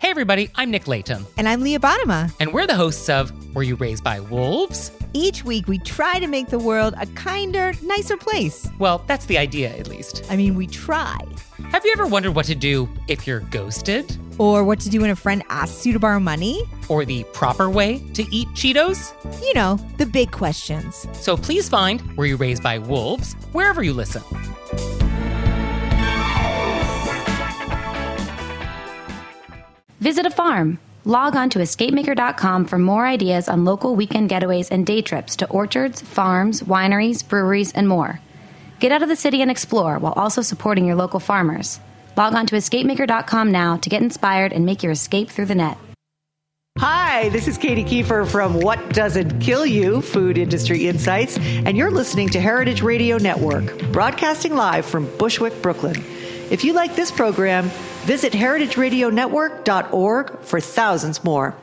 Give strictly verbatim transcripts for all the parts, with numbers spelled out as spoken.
Hey everybody, I'm Nick Layton. And I'm Leah Bottima. And we're the hosts of Were You Raised by Wolves? Each week we try to make the world a kinder, nicer place. Well, that's the idea, at least. I mean, we try. Have you ever wondered what to do if you're ghosted? Or what to do when a friend asks you to borrow money? Or the proper way to eat Cheetos? You know, the big questions. So please find Were You Raised by Wolves wherever you listen. Visit a farm. Log on to escape maker dot com for more ideas on local weekend getaways and day trips to orchards, farms, wineries, breweries, and more. Get out of the city and explore while also supporting your local farmers. Log on to escape maker dot com now to get inspired and make your escape through the net. Hi, this is Katie Kiefer from What Doesn't Kill You, Food Industry Insights, and you're listening to Heritage Radio Network, broadcasting live from Bushwick, Brooklyn. If you like this program, visit heritage radio network dot org for thousands more.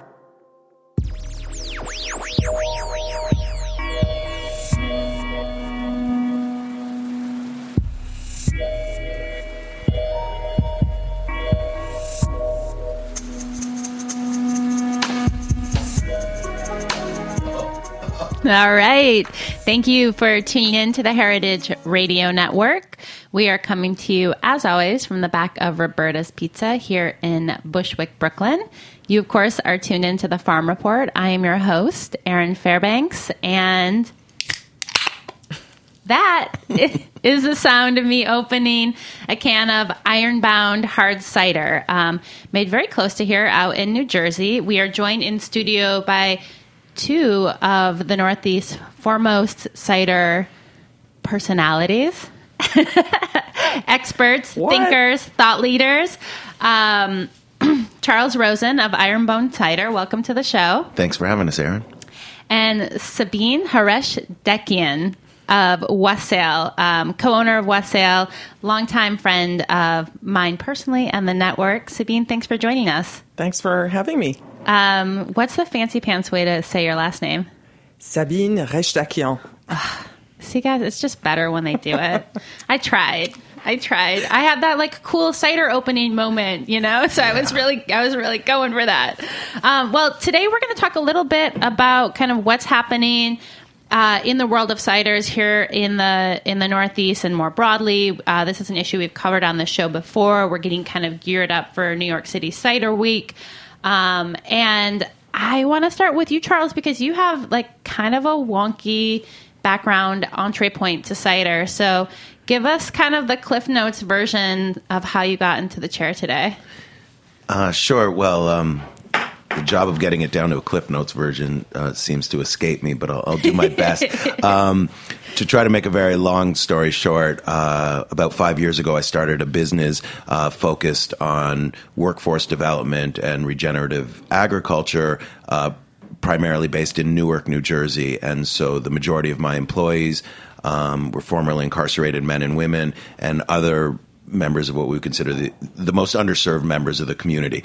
All right. Thank you for tuning in to the Heritage Radio Network. We are coming to you, as always, from the back of Roberta's Pizza here in Bushwick, Brooklyn. You, of course, are tuned into the Farm Report. I am your host, Erin Fairbanks, and that is the sound of me opening a can of Ironbound hard cider, um, made very close to here out in New Jersey. We are joined in studio by two of the Northeast's foremost cider personalities, experts, what? thinkers, thought leaders. Um, Charles Rosen of Ironbound Cider, welcome to the show. Thanks for having us, Erin. And Sabine Haresh-Dekian of Wassail, um, co-owner of Wassail, longtime friend of mine personally and the network. Sabine, thanks for joining us. Thanks for having me. Um, what's the fancy pants way to say your last name? Sabine Haresh-Dekian. See, guys, it's just better when they do it. I tried. I tried. I had that like cool cider opening moment, you know. So yeah. I was really, I was really going for that. Um, well, today we're going to talk a little bit about kind of what's happening uh, in the world of ciders here in the in the Northeast and more broadly. Uh, this is an issue we've covered on the show before. We're getting kind of geared up for New York City Cider Week. Um, and I want to start with you, Charles, because you have like kind of a wonky background entree point to cider. So give us kind of the Cliff Notes version of how you got into the chair today. Uh, sure. Well, um, the job of getting it down to a Cliff Notes version uh, seems to escape me, but I'll, I'll do my best. um, To try to make a very long story short, uh, about five years ago, I started a business uh, focused on workforce development and regenerative agriculture, uh, primarily based in Newark, New Jersey. And so the majority of my employees um, were formerly incarcerated men and women and other members of what we would consider the, the most underserved members of the community.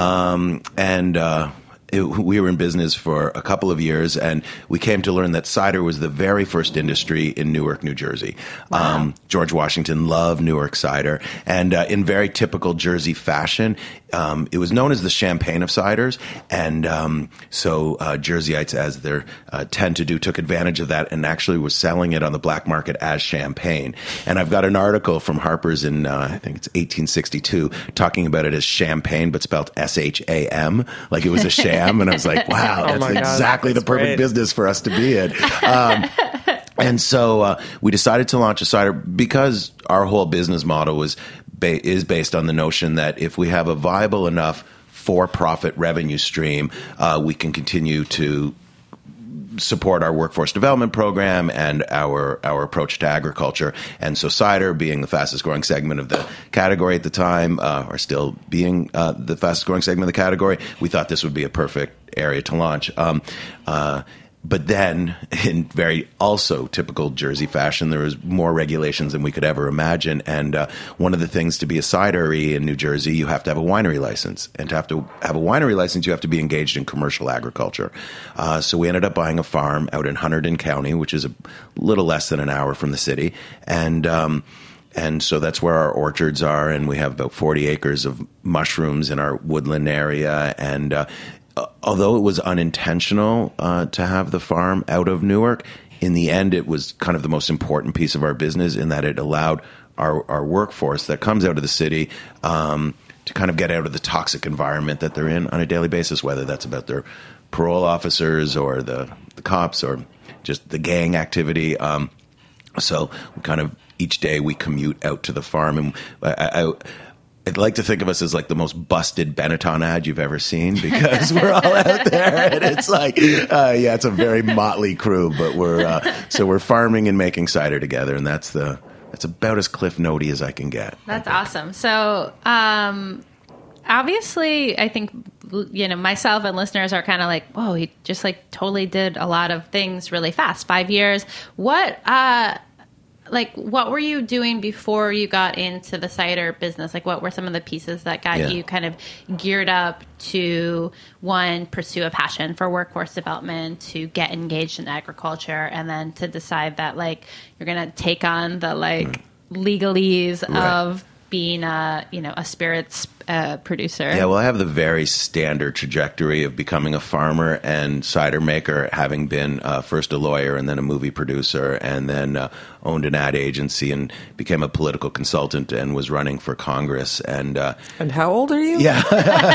Um, and uh It, we were in business for a couple of years, and we came to learn that cider was the very first industry in Newark, New Jersey. Wow. Um, George Washington loved Newark cider, and uh, in very typical Jersey fashion, um, it was known as the champagne of ciders, and um, so uh, Jerseyites, as they uh, tend to do, took advantage of that and actually was selling it on the black market as champagne. And I've got an article from Harper's in, uh, I think it's eighteen sixty-two, talking about it as champagne, but spelled S H A M, like it was a sham. And I was like, wow, that's oh exactly God, that's the perfect great. business for us to be in. Um, and so uh, we decided to launch a cider because our whole business model was ba- is based on the notion that if we have a viable enough for-profit revenue stream, uh, we can continue to support our workforce development program and our our approach to agriculture. And so cider, being the fastest growing segment of the category at the time, uh, or still being uh, the fastest growing segment of the category, we thought this would be a perfect area to launch. Um, uh, But then, in very also typical Jersey fashion, there was more regulations than we could ever imagine. And uh, one of the things to be a cidery in New Jersey, you have to have a winery license. And to have to have a winery license, you have to be engaged in commercial agriculture. Uh, so we ended up buying a farm out in Hunterdon County, which is a little less than an hour from the city. And um, and so that's where our orchards are, and we have about forty acres of mushrooms in our woodland area. And uh, although it was unintentional uh, to have the farm out of Newark, in the end, it was kind of the most important piece of our business in that it allowed our, our workforce that comes out of the city um, to kind of get out of the toxic environment that they're in on a daily basis, whether that's about their parole officers or the, the cops or just the gang activity. Um, so we kind of, each day we commute out to the farm, and I, I I'd like to think of us as like the most busted Benetton ad you've ever seen, because we're all out there, and it's like, uh, yeah, it's a very motley crew, but we're uh, so we're farming and making cider together, and that's the that's about as Cliff Notey as I can get. That's awesome. So, um, obviously, I think you know myself and listeners are kind of like, whoa, he just like totally did a lot of things really fast. Five years. What? Uh, Like, what were you doing before you got into the cider business? Like, what were some of the pieces that got Yeah. you kind of geared up to, one, pursue a passion for workforce development, to get engaged in agriculture, and then to decide that, like, you're going to take on the, like, legalese Right. of being a, you know, a spirits uh, producer? Yeah, well, I have the very standard trajectory of becoming a farmer and cider maker, having been uh, first a lawyer and then a movie producer, and then uh, owned an ad agency and became a political consultant and was running for Congress. And uh, And how old are you? yeah,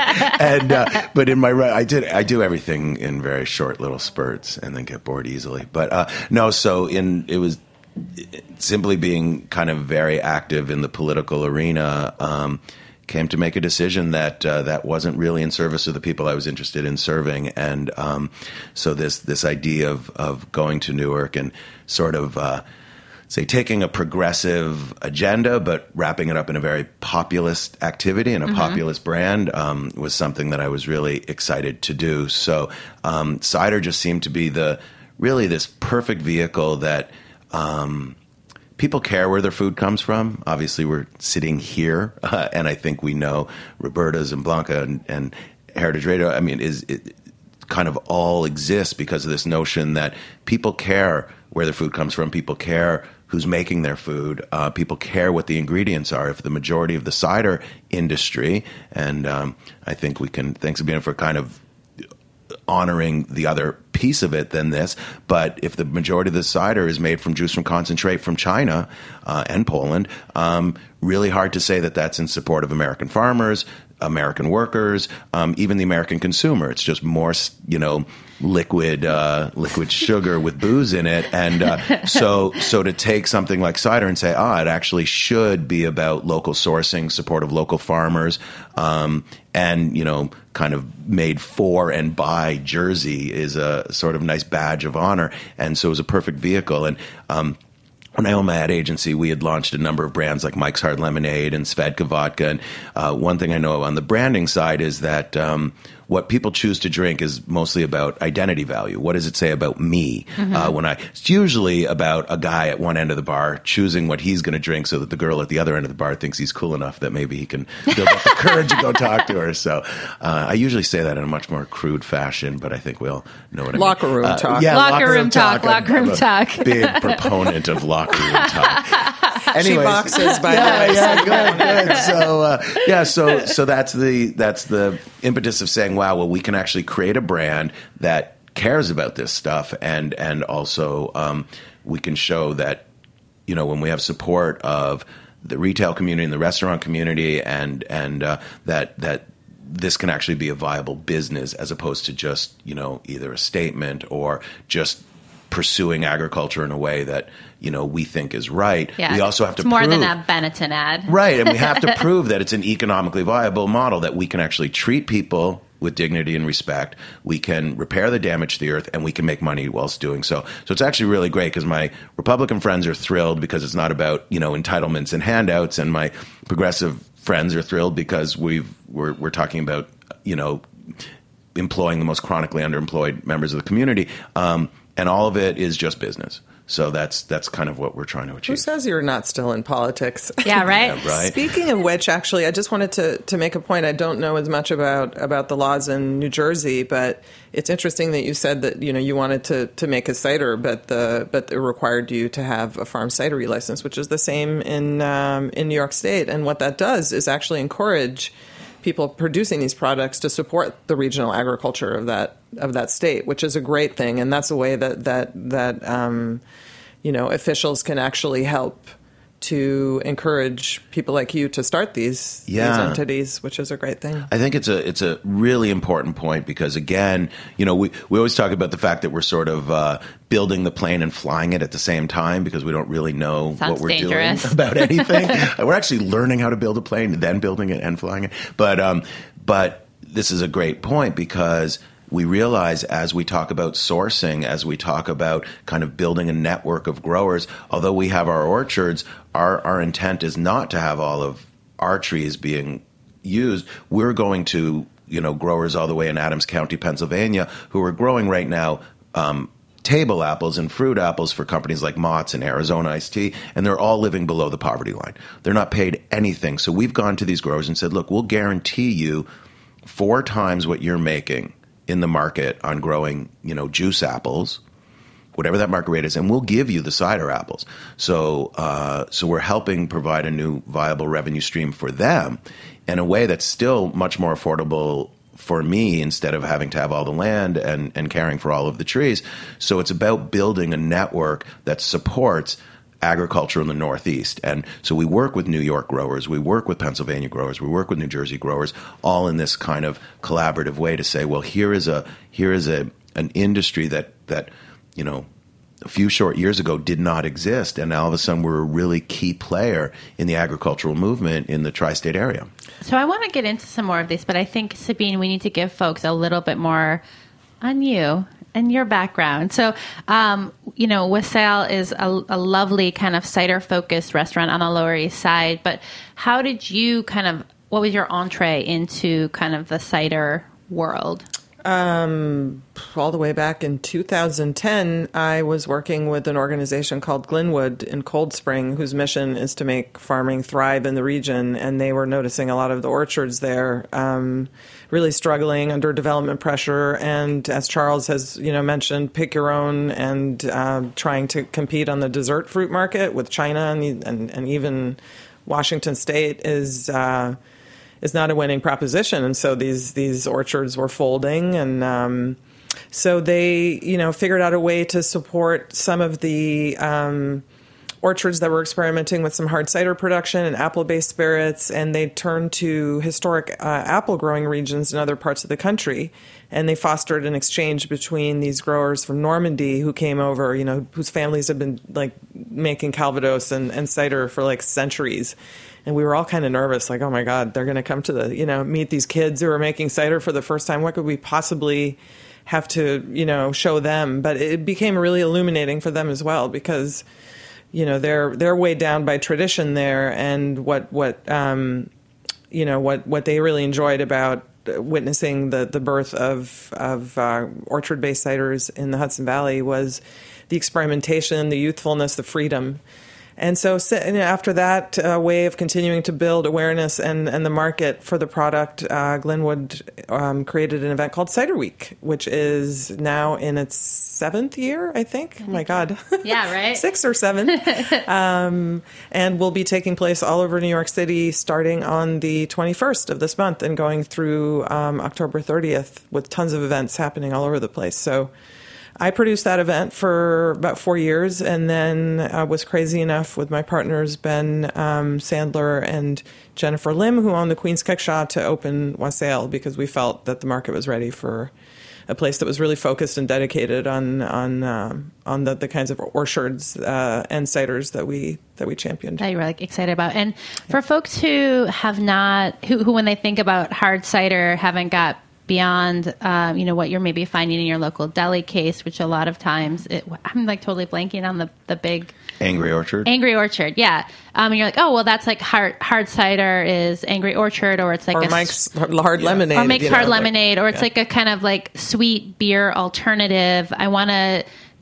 and uh, but in my I did I do everything in very short little spurts and then get bored easily. But uh, no, so in it was. Simply being kind of very active in the political arena, um, came to make a decision that uh, that wasn't really in service of the people I was interested in serving. And um, so this this idea of, of going to Newark and sort of, uh, say, taking a progressive agenda but wrapping it up in a very populist activity and a mm-hmm. populist brand um, was something that I was really excited to do. So um, cider just seemed to be the really this perfect vehicle that Um, people care where their food comes from. Obviously, we're sitting here, uh, and I think we know Roberta's and Blanca and, and Heritage Radio. I mean, is it kind of all exists because of this notion that people care where their food comes from. People care who's making their food. Uh, people care what the ingredients are. If the majority of the cider industry, and um, I think we can, thanks again for kind of honoring the other piece of it than this, but if the majority of the cider is made from juice from concentrate from China uh, and Poland, um, really hard to say that that's in support of American farmers, American workers, um, even the American consumer. It's just more, you know, liquid uh, liquid sugar with booze in it, and uh, so so to take something like cider and say, ah, it actually should be about local sourcing, support of local farmers, um, and you know, kind of made for and by Jersey is a sort of nice badge of honor, and so it was a perfect vehicle. And um, when I owned my ad agency, we had launched a number of brands like Mike's Hard Lemonade and Svedka Vodka. And uh, one thing I know on the branding side is that um, what people choose to drink is mostly about identity value. What does it say about me? Mm-hmm. Uh, when I, it's usually about a guy at one end of the bar choosing what he's going to drink so that the girl at the other end of the bar thinks he's cool enough that maybe he can build up the courage to go talk to her. So uh, I usually say that in a much more crude fashion, but I think we all know what I mean. Locker room uh, talk. Yeah, locker, locker room, room talk. talk. Locker room I'm a talk. Big proponent of locker room talk. She Anyways, boxes, by yeah, the way. yeah, good, good. So, uh, yeah, so so that's the that's the impetus of saying, wow, well, we can actually create a brand that cares about this stuff, and and also um, we can show that, you know, when we have support of the retail community and the restaurant community, and and uh, that that this can actually be a viable business as opposed to just, you know, either a statement or just pursuing agriculture in a way that, you know, we think is right. Yeah, we also have it's to more prove, than a Benetton ad. right, and we have to prove that it's an economically viable model, that we can actually treat people with dignity and respect. We can repair the damage to the earth, and we can make money whilst doing so. So it's actually really great because my Republican friends are thrilled because it's not about, you know, entitlements and handouts, and my progressive friends are thrilled because we've we're we're talking about, you know, employing the most chronically underemployed members of the community. Um, And all of it is just business. So that's that's kind of what we're trying to achieve. Who says you're not still in politics? Yeah, right. Yeah, right. Speaking of which, actually, I just wanted to, to make a point. I don't know as much about, about the laws in New Jersey, but it's interesting that you said that, you know, you wanted to, to make a cider, but the but it required you to have a farm cidery license, which is the same in um, in New York State. And what that does is actually encourage people producing these products to support the regional agriculture of that of that state, which is a great thing. And that's a way that that that um, you know, officials can actually help to encourage people like you to start these, yeah. these entities, which is a great thing. I think it's a it's a really important point because, again, you know, we, we always talk about the fact that we're sort of uh, building the plane and flying it at the same time because we don't really know Sounds what we're dangerous. doing about anything. We're actually learning how to build a plane, then building it and flying it. But um, but this is a great point because we realize as we talk about sourcing, as we talk about kind of building a network of growers, although we have our orchards, our, our intent is not to have all of our trees being used. We're going to, you know, growers all the way in Adams County, Pennsylvania, who are growing right now um, table apples and fruit apples for companies like Mott's and Arizona Iced Tea, and they're all living below the poverty line. They're not paid anything. So we've gone to these growers and said, look, we'll guarantee you four times what you're making in the market on growing, you know, juice apples, whatever that market rate is, and we'll give you the cider apples. So, uh, so we're helping provide a new viable revenue stream for them in a way that's still much more affordable for me instead of having to have all the land and, and caring for all of the trees. So it's about building a network that supports agriculture in the Northeast. And so we work with New York growers, we work with Pennsylvania growers, we work with New Jersey growers, all in this kind of collaborative way to say, well, here is a here is a an industry that that, you know, a few short years ago did not exist. And now all of a sudden we're a really key player in the agricultural movement in the tri-state area. So I want to get into some more of this, but I think, Sabine, we need to give folks a little bit more on you and your background. So, um, you know, Wassail is a, a lovely kind of cider-focused restaurant on the Lower East Side. But how did you kind of, what was your entree into kind of the cider world? Um, all the way back in two thousand ten, I was working with an organization called Glenwood in Cold Spring, whose mission is to make farming thrive in the region. And they were noticing a lot of the orchards there um, really struggling under development pressure. And as Charles has, you know, mentioned, pick your own and uh, trying to compete on the dessert fruit market with China and and, and even Washington State is Uh, is not a winning proposition. And so these these orchards were folding. And um, so they, you know, figured out a way to support some of the um, orchards that were experimenting with some hard cider production and apple-based spirits. And they turned to historic uh, apple growing regions in other parts of the country. And they fostered an exchange between these growers from Normandy who came over, you know, whose families have been like making Calvados and, and cider for like centuries. And we were all kind of nervous, like, oh, my God, they're going to come to the, you know, meet these kids who are making cider for the first time. What could we possibly have to, you know, show them? But it became really illuminating for them as well because, you know, they're they're weighed down by tradition there. And what, what um, you know, what, what they really enjoyed about witnessing the, the birth of, of uh, orchard-based ciders in the Hudson Valley was the experimentation, the youthfulness, the freedom. And so after that uh, way of continuing to build awareness and, and the market for the product, uh, Glenwood um, created an event called Cider Week, which is now in its seventh year, I think. Oh, my God. Yeah, right? Six or seven. um, and will be taking place all over New York City starting on the twenty-first of this month and going through um, October thirtieth with tons of events happening all over the place. So I produced that event for about four years and then I was crazy enough with my partners, Ben um, Sandler and Jennifer Lim, who own the Queen's Kickshaw, to open Wassail because we felt that the market was ready for a place that was really focused and dedicated on on um, on the, the kinds of orchards uh, and ciders that we that we championed. That you were like excited about. And for folks who have not, who, who when they think about hard cider, haven't got beyond, um, you know, what you're maybe finding in your local deli case, which a lot of times, it, I'm like totally blanking on the, the big... Angry Orchard? Angry Orchard, yeah. Um, and you're like, oh, well, that's like hard hard cider is Angry Orchard, or it's like or a... Mike's Hard yeah. Lemonade. Or Mike's Hard know, Lemonade, like, or it's yeah. like a kind of like sweet beer alternative. I want to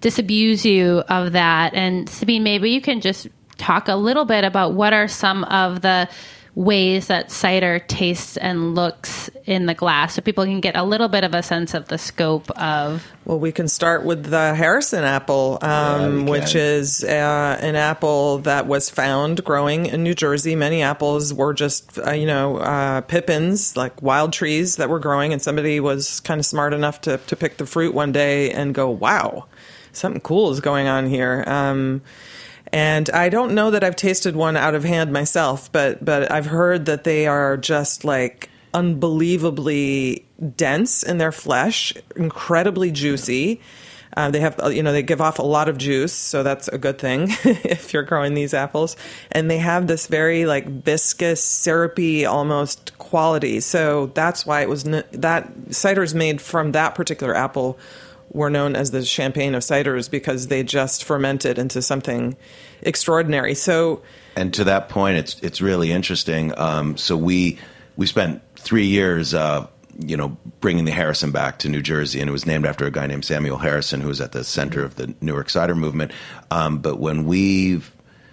disabuse you of that. And Sabine, maybe you can just talk a little bit about what are some of the ways that cider tastes and looks in the glass, so people can get a little bit of a sense of the scope of. Well, we can start with the Harrison apple, um, Yeah, which is uh, an apple that was found growing in New Jersey. Many apples were just, uh, you know, uh, pippins, like wild trees that were growing, and somebody was kind of smart enough to, to pick the fruit one day and go, wow, something cool is going on here. Um, And I don't know that I've tasted one out of hand myself, but but I've heard that they are just like unbelievably dense in their flesh, incredibly juicy. Uh, they have, you know, they give off a lot of juice, so that's a good thing if you're growing these apples. And they have this very like viscous, syrupy almost quality. So that's why it was n- that ciders made from that particular apple were known as the champagne of ciders, because they just fermented into something extraordinary. So, and to that point, it's it's really interesting. Um, so we we spent three years, uh, you know, bringing the Harrison back to New Jersey, and it was named after a guy named Samuel Harrison, who was at the center of the Newark cider movement. Um, but when we've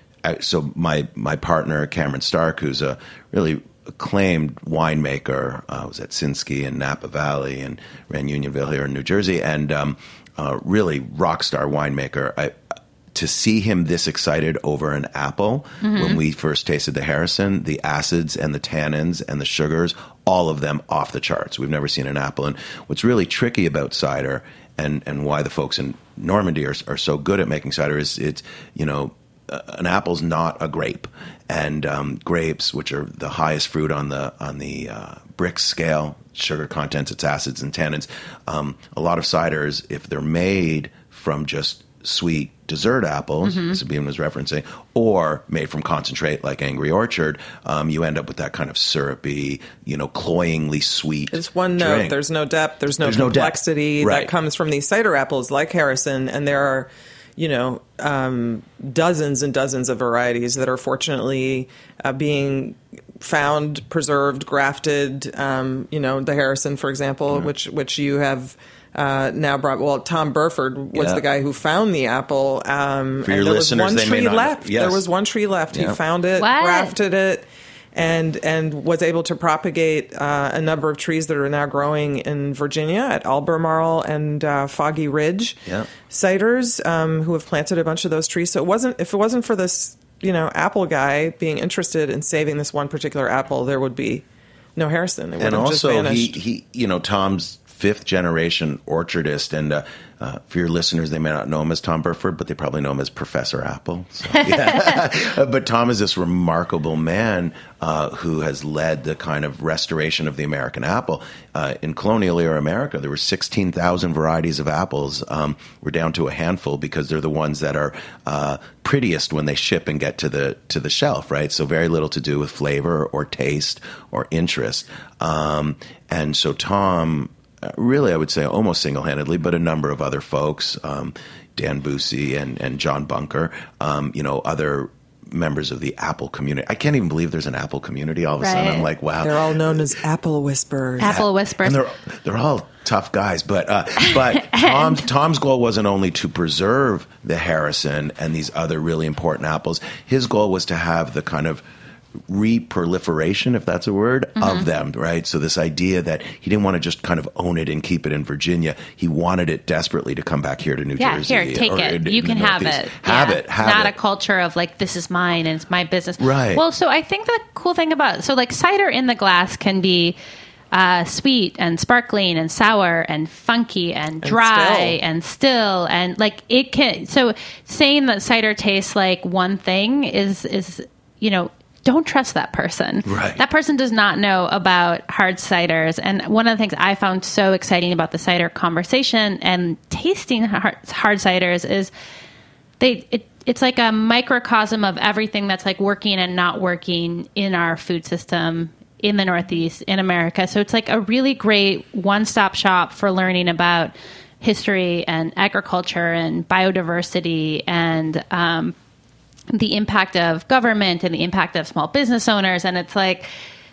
so my my partner Cameron Stark, who's a really acclaimed winemaker, uh, was at Sinsky in Napa Valley and ran Unionville here in New Jersey, and um, uh, really rock star winemaker. I, to see him this excited over an apple, mm-hmm. when we first tasted the Harrison, the acids and the tannins and the sugars, all of them off the charts. We've never seen an apple. And what's really tricky about cider, and, and why the folks in Normandy are, are so good at making cider, is it's, you know, an apple's not a grape, and um, grapes, which are the highest fruit on the on the uh, Brix scale, sugar contents, its acids and tannins. Um, a lot of ciders, if they're made from just sweet dessert apples, mm-hmm. Sabine was referencing, or made from concentrate like Angry Orchard, um, you end up with that kind of syrupy, you know, cloyingly sweet. It's one note. drink. There's no depth. There's no there's complexity no right. that comes from these cider apples like Harrison, and there are, you know, um, dozens and dozens of varieties that are fortunately uh, being found, preserved, grafted. Um, you know, the Harrison, for example, mm-hmm. which which you have uh, now brought. Well, Tom Burford was yeah. the guy who found the apple. Um, for your and there listeners, was one they tree may not left. know. Yes. There was one tree left. Yeah. He found it, What? grafted it, and and was able to propagate uh, a number of trees that are now growing in Virginia at Albemarle and uh, Foggy Ridge. Yeah. Ciders um, who have planted a bunch of those trees. So it wasn't if it wasn't for this, you know, apple guy being interested in saving this one particular apple, there would be no Harrison. It would And have just also, he, vanished. he, you know, Tom's fifth generation orchardist, and uh, uh, for your listeners, they may not know him as Tom Burford, but they probably know him as Professor Apple. So, yeah. But Tom is this remarkable man uh, who has led the kind of restoration of the American apple. Uh, in colonial era America, there were sixteen thousand varieties of apples. Um, we're down to a handful because they're the ones that are uh, prettiest when they ship and get to the to the shelf, right? So very little to do with flavor or taste or interest. Um, and so Tom, really, I would say almost single-handedly, but a number of other folks, um, Dan Busey and, and John Bunker, um, you know, other members of the Apple community. I can't even believe there's an Apple community. All of a Right. sudden, I'm like, wow. They're all known as apple whisperers. Apple whispers. And they're they're all tough guys, but uh, but Tom's Tom's goal wasn't only to preserve the Harrison and these other really important apples. His goal was to have the kind of re-proliferation, if that's a word, mm-hmm. of them, right? So this idea that he didn't want to just kind of own it and keep it in Virginia. He wanted it desperately to come back here to New yeah, Jersey. here, take or it. in- You in can the have Northeast. it. Have Yeah. it. Have Not it. a culture of like, this is mine and it's my business. Right. Well, so I think the cool thing about, so like cider in the glass can be uh, sweet and sparkling and sour and funky and dry still. and still. And like it can, so saying that cider tastes like one thing is, is, you know, don't trust that person. Right. That person does not know about hard ciders. And one of the things I found so exciting about the cider conversation and tasting hard, hard ciders is they it, it's like a microcosm of everything that's like working and not working in our food system in the Northeast, in America. So it's like a really great one-stop shop for learning about history and agriculture and biodiversity and um the impact of government and the impact of small business owners. And it's like,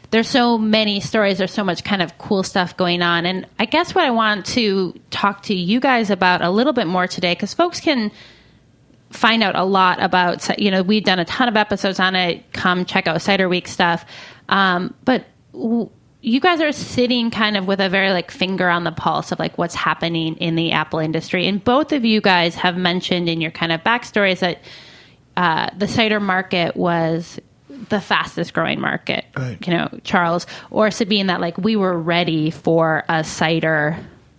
there's so many stories. There's so much kind of cool stuff going on. And I guess what I want to talk to you guys about a little bit more today, because folks can find out a lot about, you know, we've done a ton of episodes on it. Come check out Cider Week stuff. Um, but w- you guys are sitting kind of with a very like finger on the pulse of like what's happening in the apple industry. And both of you guys have mentioned in your kind of backstories that uh, the cider market was the fastest growing market, right. You know, Charles or Sabine, that like we were ready for a cider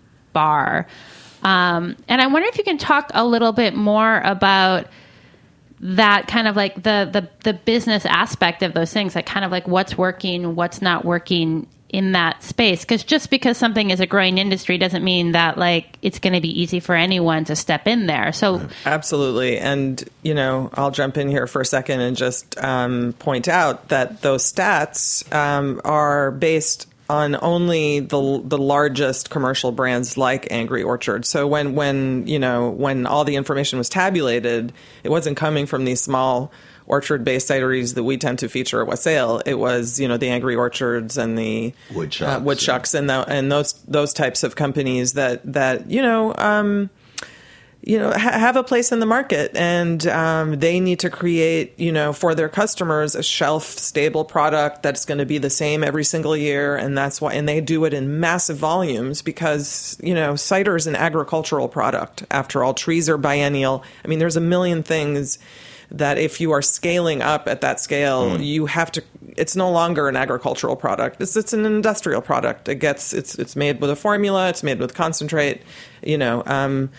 bar. Um, and I wonder if you can talk a little bit more about that kind of like the, the, the business aspect of those things, like kind of like what's working, what's not working in that space. Because just because something is a growing industry doesn't mean that like it's going to be easy for anyone to step in there. So absolutely. And, you know, I'll jump in here for a second and just um, point out that those stats um, are based on only the the largest commercial brands like Angry Orchard. So when, when, you know, when all the information was tabulated, it wasn't coming from these small orchard-based cideries that we tend to feature at Wassail. It was, you know, the Angry Orchards and the Woodchucks, uh, Woodchucks yeah. and the, and those those types of companies that that you know um, you know ha- have a place in the market, and um, they need to create, you know, for their customers a shelf-stable product that's going to be the same every single year, and that's why. And they do it in massive volumes because, you know, cider is an agricultural product. After all, trees are biennial. I mean, there's a million things that if you are scaling up at that scale, mm. you have to, it's no longer an agricultural product. It's it's an industrial product. It gets, it's it's made with a formula, it's made with concentrate, you know. Um,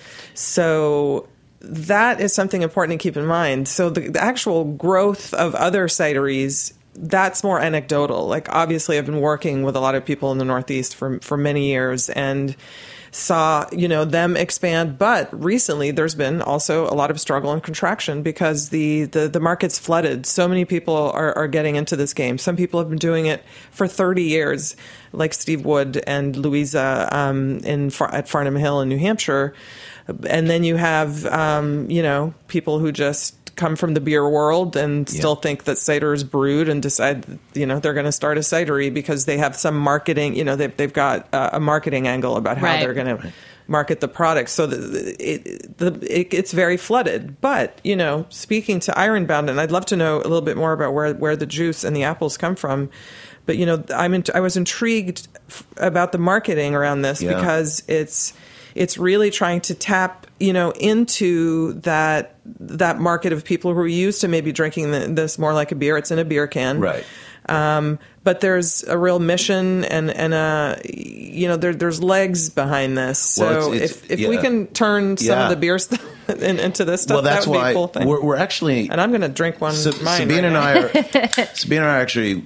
so that is something important to keep in mind. So the, the actual growth of other cideries, that's more anecdotal. Like, obviously, I've been working with a lot of people in the Northeast for for many years, and saw, you know, them expand. But recently there's been also a lot of struggle and contraction because the, the, the market's flooded. So many people are, are getting into this game. Some people have been doing it for thirty years, like Steve Wood and Louisa um, in at Farnham Hill in New Hampshire. And then you have, um, you know, people who just come from the beer world and still yeah. think that cider is brewed and decide, you know, they're going to start a cidery because they have some marketing, you know, they've, they've got uh, a marketing angle about how right. they're going right. to market the product. So the, it, the, it, it's very flooded. But, you know, speaking to Ironbound, and I'd love to know a little bit more about where, where the juice and the apples come from. But, you know, I'm in, I was intrigued f- about the marketing around this yeah. because it's it's really trying to tap, you know, into that that market of people who are used to maybe drinking the, this more like a beer. It's in a beer can. Right. Um, but there's a real mission and, and a, you know, there, there's legs behind this. So well, it's, it's, if, if yeah. we can turn some yeah. of the beer stuff into this stuff, well, that's that would why be a cool thing. We're, we're actually... And I'm going to drink one so, mine Sabine right and now. I are Sabine and I are actually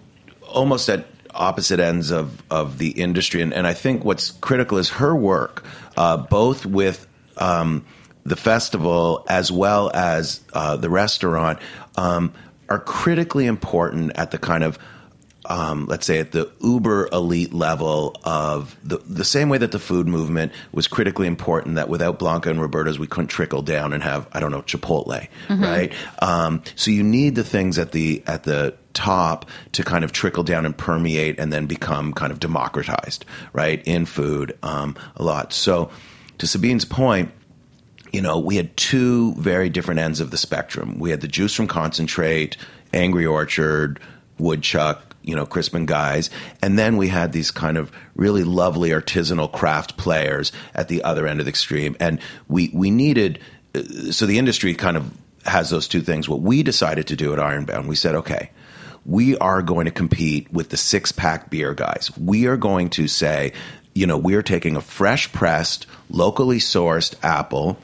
almost at opposite ends of, of the industry. And, and I think what's critical is her work, uh, both with um, the festival as well as uh, the restaurant, um, are critically important at the kind of, um, let's say, at the uber elite level of the the same way that the food movement was critically important, that without Blanca and Roberta's, we couldn't trickle down and have, I don't know, Chipotle, mm-hmm. right? Um, so you need the things at the at the top to kind of trickle down and permeate and then become kind of democratized, right, in food um, a lot. So to Sabine's point, you know, we had two very different ends of the spectrum. We had the juice from concentrate, Angry Orchard, Woodchuck, you know, Crispin Guys. And then we had these kind of really lovely artisanal craft players at the other end of the extreme. And we, we needed, so the industry kind of has those two things. What we decided to do at Ironbound, we said, okay, we are going to compete with the six-pack beer guys. We are going to say, you know, we are taking a fresh pressed, locally sourced apple,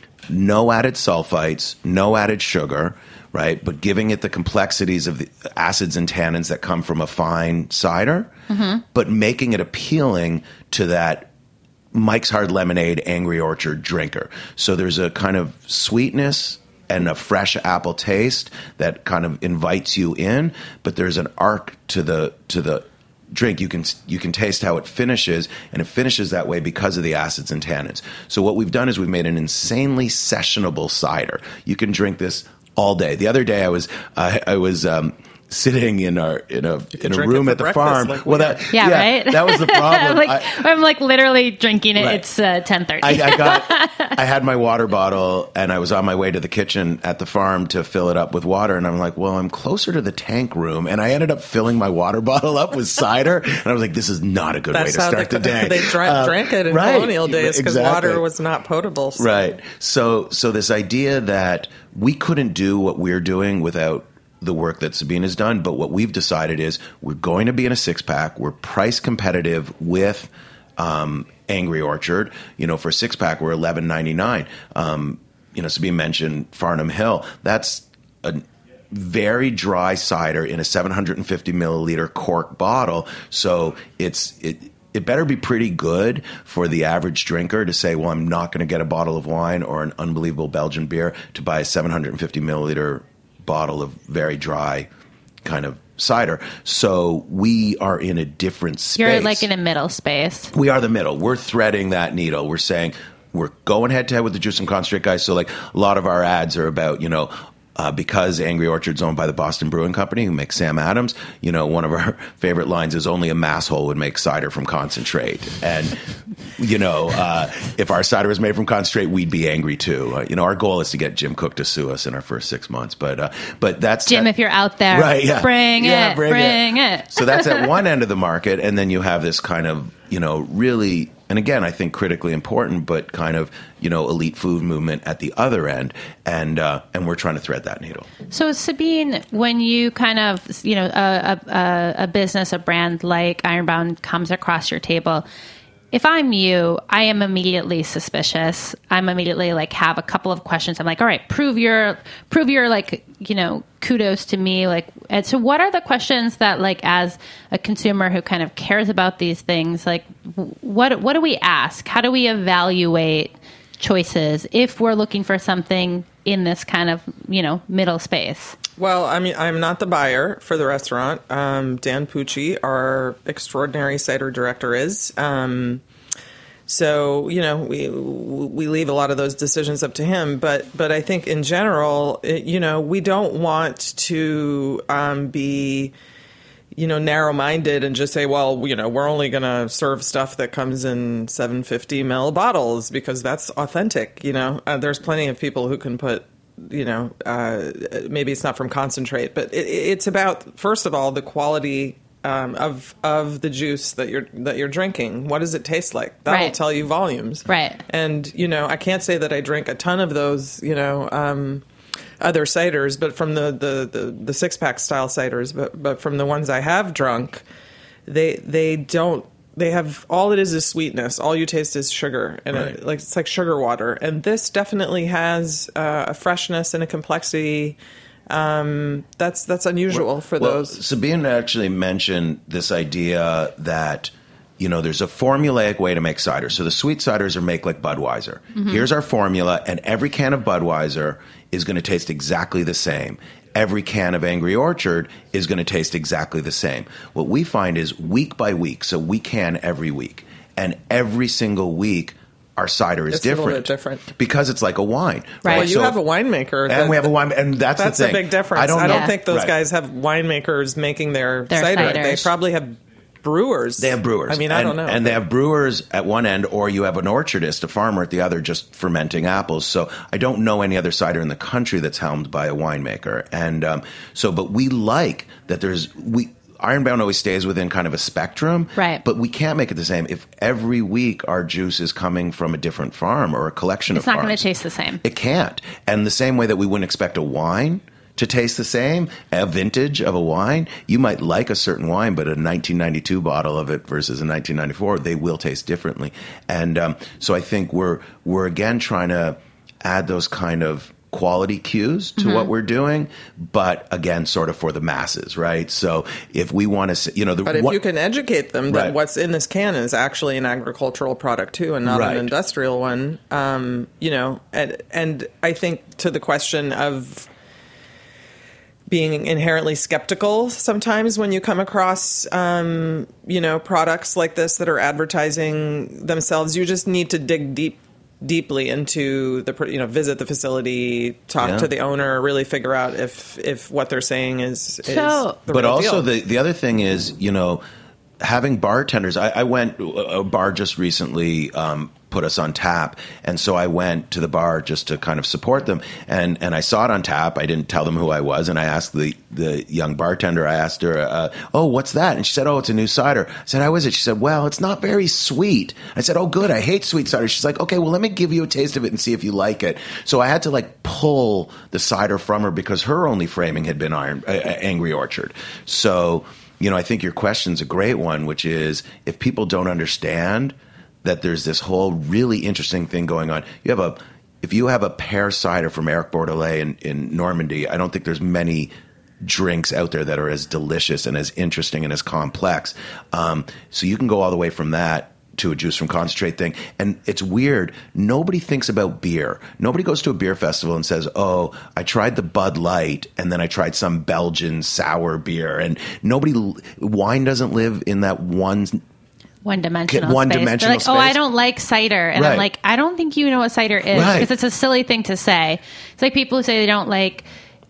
no added sulfites, no added sugar, right? But giving it the complexities of the acids and tannins that come from a fine cider, mm-hmm. but making it appealing to that Mike's Hard Lemonade Angry Orchard drinker. So there's a kind of sweetness and a fresh apple taste that kind of invites you in, but there's an arc to the to the drink. You can you can taste how it finishes, and it finishes that way because of the acids and tannins. So what we've done is we've made an insanely sessionable cider. You can drink this all day. The other day I was uh, I was um, sitting in our in a in a drink room it at for the breakfast, farm. like we well, that did. Yeah, right? That was the problem. like, I, I'm like literally drinking it. Right. It's uh, ten thirty. I, I got, I had my water bottle, and I was on my way to the kitchen at the farm to fill it up with water. And I'm like, well, I'm closer to the tank room, and I ended up filling my water bottle up with cider. And I was like, this is not a good That's way to how start they, the day. They drank, Uh, drank it in right. colonial days because Exactly. water was not potable. So. Right. So, so this idea that we couldn't do what we're doing without the work that Sabine has done, but what we've decided is we're going to be in a six pack. We're price competitive with um, Angry Orchard. You know, for a six pack, we're eleven ninety-nine. Um, you know, Sabine mentioned Farnham Hill. That's a very dry cider in a seven hundred fifty milliliter cork bottle. So it's it. It better be pretty good for the average drinker to say, well, I'm not going to get a bottle of wine or an unbelievable Belgian beer to buy a seven hundred fifty milliliter bottle of very dry kind of cider. So we are in a different space. You're like in a middle space. We are the middle. We're threading that needle. We're saying we're going head to head with the juice and concentrate guys. So like a lot of our ads are about, you know, Uh, because Angry Orchard's owned by the Boston Brewing Company, who makes Sam Adams, you know, one of our favorite lines is only a masshole would make cider from concentrate. And, you know, uh, if our cider was made from concentrate, we'd be angry too. Uh, you know, our goal is to get Jim Koch to sue us in our first six months. But uh, but that's... Jim, that, if you're out there, right, yeah. bring yeah, it, bring, bring it. it. So that's at one end of the market. And then you have this kind of, you know, really... And again, I think critically important, but kind of, you know, elite food movement at the other end. And uh, and we're trying to thread that needle. So Sabine, when you kind of, you know, a, a, a business, a brand like Ironbound comes across your table, if I'm you, I am immediately suspicious. I'm immediately like have a couple of questions. I'm like, all right, prove your, prove your like, you know, kudos to me. Like, and so what are the questions that like, as a consumer who kind of cares about these things, like what, what do we ask? How do we evaluate choices if we're looking for something in this kind of, you know, middle space? Well, I mean, I'm not the buyer for the restaurant. Um, Dan Pucci, our extraordinary cider director, is. Um, so, you know, we we leave a lot of those decisions up to him. But but I think in general, it, you know, we don't want to um, be, you know, narrow-minded and just say, well, you know, we're only going to serve stuff that comes in seven hundred fifty milliliter bottles because that's authentic. You know, uh, there's plenty of people who can put, you know, uh, maybe it's not from concentrate, but it, it's about, first of all, the quality um, of of the juice that you're that you're drinking. What does it taste like? That'll Right. tell you volumes. Right. And, you know, I can't say that I drink a ton of those, you know, um, other ciders, but from the, the, the, the six-pack style ciders, but but from the ones I have drunk, they they don't, they have, all it is is sweetness. All you taste is sugar, and Right. it, like it's like sugar water. And this definitely has uh, a freshness and a complexity um, that's that's unusual for well, those. Sabine actually mentioned this idea that, you know, there's a formulaic way to make cider. So the sweet ciders are made like Budweiser. Mm-hmm. Here's our formula, and every can of Budweiser is going to taste exactly the same. Every can of Angry Orchard is going to taste exactly the same. What we find is week by week, so we can every week, and every single week our cider is It's a different. little bit different. Because it's like a wine. Right. Well, you So- have a winemaker. And that- we have a wine, and that's, That's the a thing. big difference. I don't, I don't Yeah. think those Right. guys have winemakers making their, Their cider. They ciders. probably have brewers. They have brewers. I mean, I and, don't know. And they have brewers at one end, or you have an orchardist, a farmer at the other, just fermenting apples. So I don't know any other cider in the country that's helmed by a winemaker. And um, so, but we like that there's, we, Ironbound always stays within kind of a spectrum. Right. But we can't make it the same. If every week our juice is coming from a different farm or a collection It's of not farms. going to taste the same. It can't. And the same way that we wouldn't expect a wine to taste the same, a vintage of a wine, you might like a certain wine, but a nineteen ninety-two bottle of it versus a nineteen ninety-four, they will taste differently. And um, so I think we're we're again trying to add those kind of quality cues to mm-hmm. what we're doing, but again, sort of for the masses, right? So if we want to, you know, the, But if what, you can educate them that Right. what's in this can is actually an agricultural product too, and not Right. an industrial one, um, you know, and, and I think to the question of being inherently skeptical sometimes when you come across, um, you know, products like this that are advertising themselves, you just need to dig deep deeply into the, you know, visit the facility, talk Yeah. to the owner, really figure out if if what they're saying is, is So- the But real also deal. the the other thing is, you know, having bartenders. I, I went a bar just recently. Um, put us on tap, and so I went to the bar just to kind of support them, and and I saw it on tap. I didn't tell them who I was, and I asked the the young bartender, I asked her, uh, oh, what's that? And she said, oh, it's a new cider. I said, how is it? She said, well, it's not very sweet. I said, oh, good, I hate sweet cider. She's like, okay, well, let me give you a taste of it and see if you like it. So I had to like pull the cider from her because her only framing had been Iron uh, Angry Orchard. So, you know, I think your question's a great one, which is if people don't understand that there's this whole really interesting thing going on. You have a, if you have a pear cider from Eric Bordelais in, in Normandy, I don't think there's many drinks out there that are as delicious and as interesting and as complex. Um, so you can go all the way from that to a juice from concentrate thing. And it's weird. Nobody thinks about beer. Nobody goes to a beer festival and says, oh, I tried the Bud Light and then I tried some Belgian sour beer. And nobody, wine doesn't live in that one One-dimensional One space. dimensional They're like, oh, space. I don't like cider. And Right. I'm like, I don't think you know what cider is. Right. Because it's a silly thing to say. It's like people who say they don't like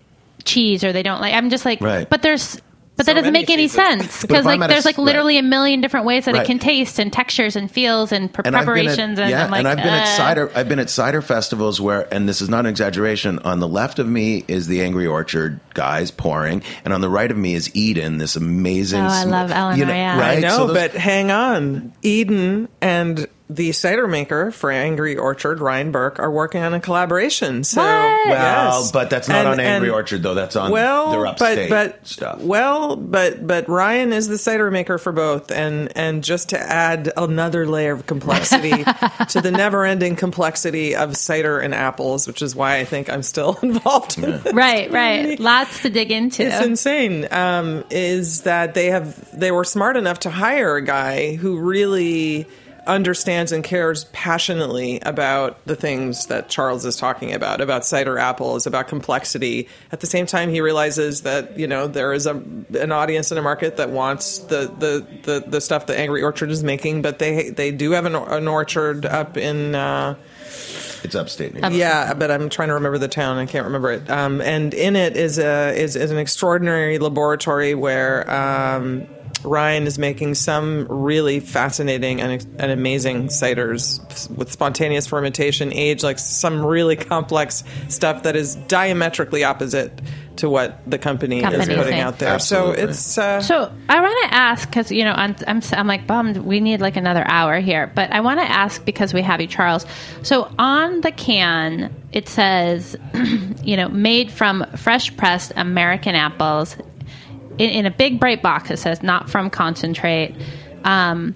cheese or they don't like... I'm just like, Right. but there's... But So that doesn't many make any cheeses. sense. But Because if like I'm at a there's like s- literally right. a million different ways that Right. it can taste and textures and feels and pre- And I've been at- preparations. and yeah, I'm like, and I've been uh, at cider. I've been at cider festivals where, and this is not an exaggeration. On the left of me is the Angry Orchard guys pouring, and on the right of me is Eden, this amazing. Oh, I sm- love Eleanor, you know, yeah. right? I know, So those- but hang on. Eden and the cider maker for Angry Orchard, Ryan Burke, are working on a collaboration. So, What? well, yes. but that's not And- on Angry and- Orchard though. That's on well, their upstate but, but stuff. well, but but Ryan is the cider maker for both, and and just to add another layer of complexity to the never-ending complexity of cider and apples, which is why I think I'm still involved in this. Right, right. Lots to dig into. It's insane. Um, is that they have they were smart enough to hire a guy who really understands and cares passionately about the things that Charles is talking about, about cider apples, about complexity. At the same time, he realizes that, you know, there is a an audience in a market that wants the the, the, the stuff that Angry Orchard is making, but they they do have an, an orchard up in... Uh, It's upstate New York. yeah, but I'm trying to remember the town. I can't remember it. Um, and in it is a is, is an extraordinary laboratory where um, Ryan is making some really fascinating and, and amazing ciders with spontaneous fermentation, aged like some really complex stuff that is diametrically opposite to what the company Company's is putting saying. out there. Absolutely. So it's uh, So I want to ask because you know I'm, I'm I'm like bummed we need like another hour here, but I want to ask because we have you, Charles. So on the can it says, you know, made from fresh pressed American apples. In, in a big bright box, it says not from concentrate. Um,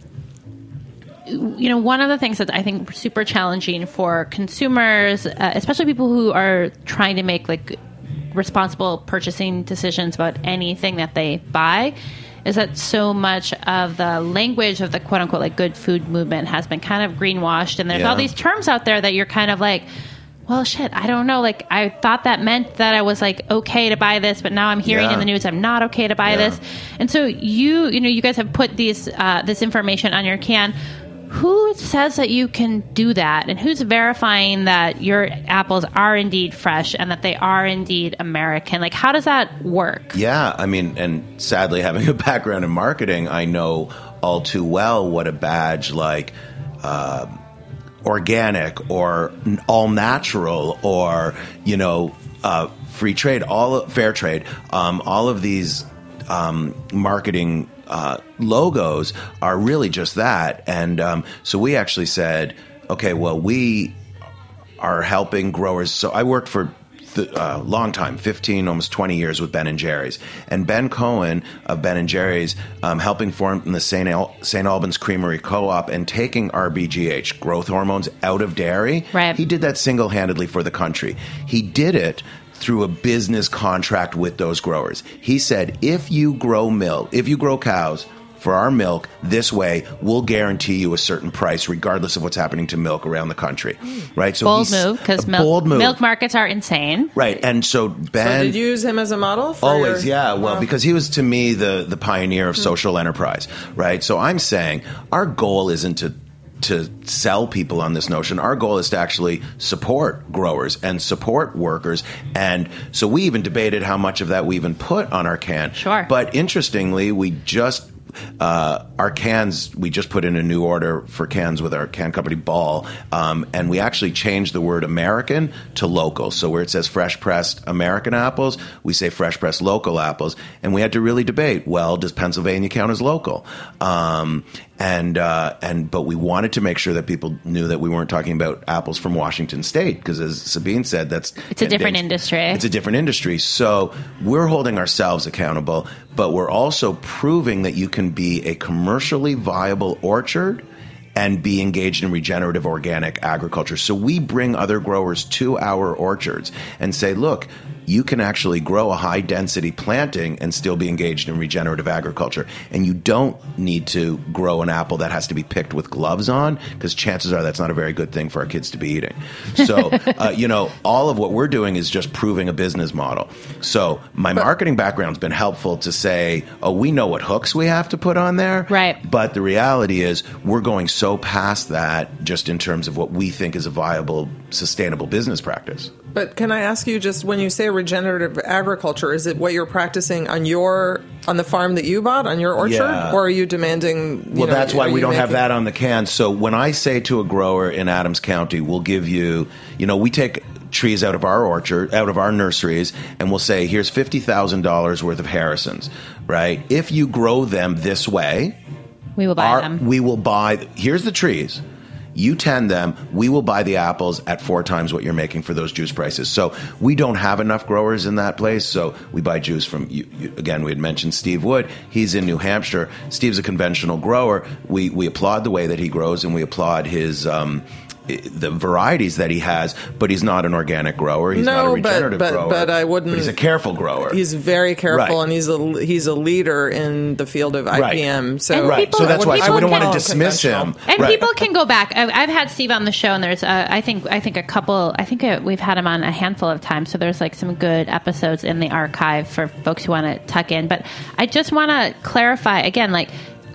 you know, one of the things that I think super challenging for consumers, uh, especially people who are trying to make like responsible purchasing decisions about anything that they buy, is that so much of the language of the quote unquote like good food movement has been kind of greenwashed, and there's Yeah. all these terms out there that you're kind of like, well, shit, I don't know. Like, I thought that meant that I was like okay to buy this, but now I'm hearing Yeah. in the news I'm not okay to buy Yeah. this. And so you, you know, you guys have put these uh, this information on your can. Who says that you can do that, and who's verifying that your apples are indeed fresh and that they are indeed American? Like, how does that work? Yeah, I mean, and sadly, having a background in marketing, I know all too well what a badge like uh, organic or all natural or, you know, uh, free trade, all fair trade, um, all of these um, marketing uh, logos are really just that. And um, so we actually said, okay, well, we are helping growers. So I worked for a uh, long time, fifteen, almost twenty years with Ben and Jerry's. And Ben Cohen of Ben and Jerry's, um, helping form the Saint Al- Saint Albans Creamery Co-op and taking R B G H, growth hormones, out of dairy. Right. He did that single-handedly for the country. He did it through a business contract with those growers. He said, if you grow milk, if you grow cows for our milk this way, we'll guarantee you a certain price regardless of what's happening to milk around the country. Right? So Bold he's- move, because a milk, bold move. milk markets are insane. Right. And so Ben so did you use him as a model? For Always, your- yeah. Well, Wow. because he was to me the the pioneer of social enterprise, right? So I'm saying our goal isn't to to sell people on this notion. Our goal is to actually support growers and support workers. And so we even debated how much of that we even put on our can. Sure. But interestingly, we just Uh, our cans, we just put in a new order for cans with our can company Ball, um, and we actually changed the word American to local. So where it says fresh pressed American apples, we say fresh pressed local apples. And we had to really debate, well, does Pennsylvania count as local? Um, and uh, and but we wanted to make sure that people knew that we weren't talking about apples from Washington State, because as Sabine said, that's it's a different industry. It's a different industry. So we're holding ourselves accountable, but we're also proving that you can be a commercially viable orchard and be engaged in regenerative organic agriculture. So we bring other growers to our orchards and say, look, you can actually grow a high-density planting and still be engaged in regenerative agriculture. And you don't need to grow an apple that has to be picked with gloves on, because chances are that's not a very good thing for our kids to be eating. So, uh, you know, all of what we're doing is just proving a business model. So my marketing background's been helpful to say, oh, we know what hooks we have to put on there. Right. But the reality is we're going so past that just in terms of what we think is a viable, sustainable business practice. But can I ask you, just when you say regenerative agriculture, is it what you're practicing on your on the farm that you bought, on your orchard? Yeah. Or are you demanding... You well, know, that's why are we you don't have making- that on the can. So when I say to a grower in Adams County, we'll give you, you know, we take trees out of our orchard, out of our nurseries, and we'll say, here's fifty thousand dollars worth of Harrisons, right? If you grow them this way... We will buy our, them. We will buy... Here's the trees. You tend them, we will buy the apples at four times what you're making for those juice prices. So we don't have enough growers in that place, so we buy juice from, you, you, again, we had mentioned Steve Wood. He's in New Hampshire. Steve's a conventional grower. We we applaud the way that he grows, and we applaud his... Um, the varieties that he has, but he's not an organic grower. He's no, not a regenerative but, but, grower. But I wouldn't... But he's a careful grower. He's very careful, Right. and he's a he's a leader in the field of I P M. Right. So, And Right. people- So that's why. So we don't want to people dismiss can- him. And Right. people can go back. I've, I've had Steve on the show, and there's, uh, I think, I think a couple. I think uh, we've had him on a handful of times. So there's like some good episodes in the archive for folks who want to tuck in. But I just want to clarify again, like.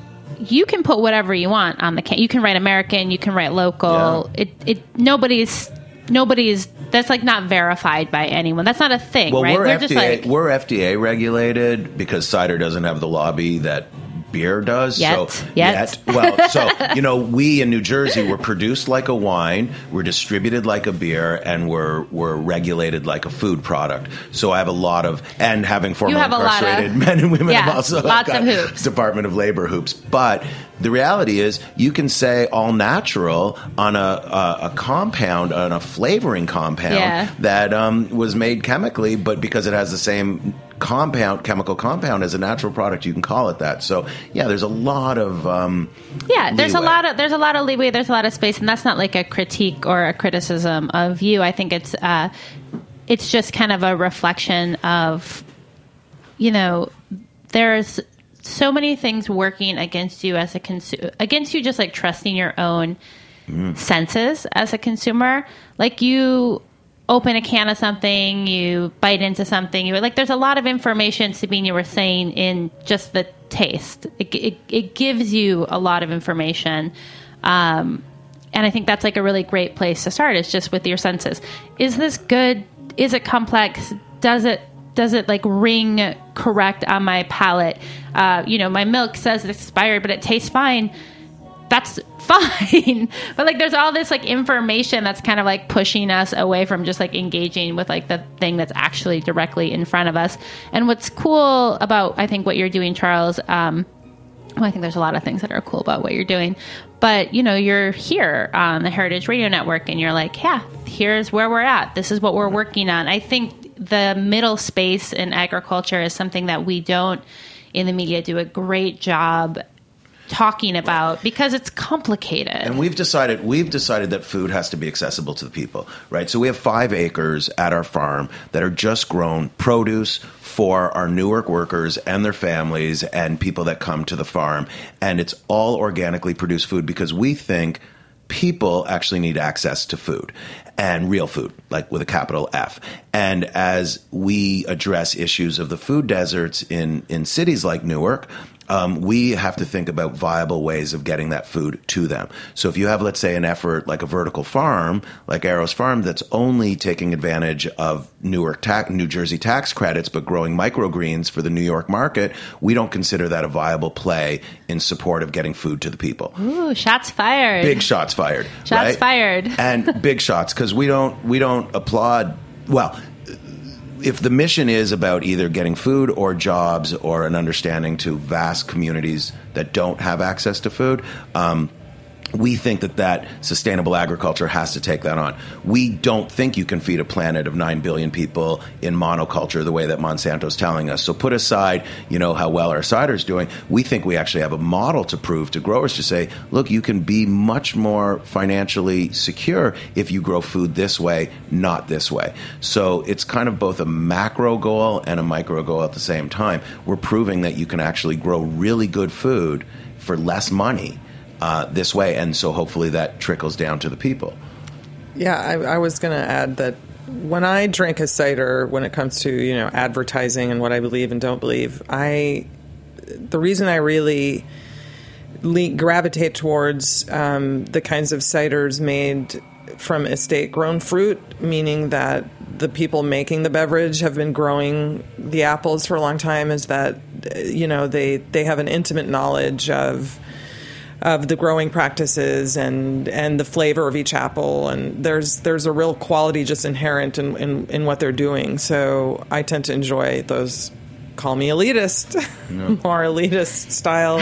You can put whatever you want on the can. You can write American. You can write local. Yeah. It it nobody's nobody's. That's like not verified by anyone. That's not a thing, Well, right? we're, F D A, just like we're F D A regulated because cider doesn't have the lobby that beer does. Yet. So, Yet. Well, so, you know, we in New Jersey were produced like a wine, we're distributed like a beer, and we're, we're regulated like a food product. So I have a lot of, and having formerly have a lot of- incarcerated men and women Yeah, have also lots got of hoops. Department of Labor hoops. But the reality is you can say all natural on a, a, a compound, on a flavoring compound Yeah. that um, was made chemically, but because it has the same compound, chemical compound as a natural product, you can call it that. So yeah, there's a lot of um, Yeah, there's leeway. a lot of there's a lot of leeway. There's a lot of space, and that's not like a critique or a criticism of you. I think it's uh, it's just kind of a reflection of, you know, there's so many things working against you as a consumer, against you just like trusting your own Mm. senses as a consumer. Like you open a can of something, you bite into something, you like there's a lot of information, Sabine, you were saying, in just the taste. It, it, it gives you a lot of information. Um, and I think that's like a really great place to start, is just with your senses. Is this good? Is it complex? Does it does it like ring correct on my palate? Uh, you know, my milk says it's expired, but it tastes fine. That's fine. But like there's all this like information that's kind of like pushing us away from just like engaging with like the thing that's actually directly in front of us. And what's cool about, I think, what you're doing, Charles, um, well, I think there's a lot of things that are cool about what you're doing, but you know, you're here on the Heritage Radio Network and you're like, yeah, here's where we're at. This is what we're working on. I think the middle space in agriculture is something that we don't in the media do a great job talking about because it's complicated. And we've decided we've decided that food has to be accessible to the people, right? So we have five acres at our farm that are just grown produce for our Newark workers and their families and people that come to the farm. And it's all organically produced food because we think people actually need access to food, and real food, like with a capital F. And as we address issues of the food deserts in, in cities like Newark, um, we have to think about viable ways of getting that food to them. So if you have, let's say, an effort like a vertical farm, like Arrow's Farm, that's only taking advantage of Newark ta- New Jersey tax credits but growing microgreens for the New York market, we don't consider that a viable play in support of getting food to the people. Ooh, shots fired. Big shots fired. Shots right? fired. And big shots, because we don't we don't applaud. Well, if the mission is about either getting food or jobs or an understanding to vast communities that don't have access to food, um, we think that that sustainable agriculture has to take that on. We don't think you can feed a planet of nine billion people in monoculture the way that Monsanto's telling us. So put aside, you know, how well our cider's doing. We think we actually have a model to prove to growers to say, look, you can be much more financially secure if you grow food this way, not this way. So it's kind of both a macro goal and a micro goal at the same time. We're proving that you can actually grow really good food for less money Uh, this way, and so hopefully that trickles down to the people. Yeah, I, I was going to add that when I drink a cider, when it comes to, you know, advertising and what I believe and don't believe, I the reason I really le- gravitate towards um, the kinds of ciders made from estate-grown fruit, meaning that the people making the beverage have been growing the apples for a long time, is that, you know, they, they have an intimate knowledge of of the growing practices and, and the flavor of each apple. And there's there's a real quality just inherent in, in, in what they're doing. So I tend to enjoy those, call me elitist, no. more elitist style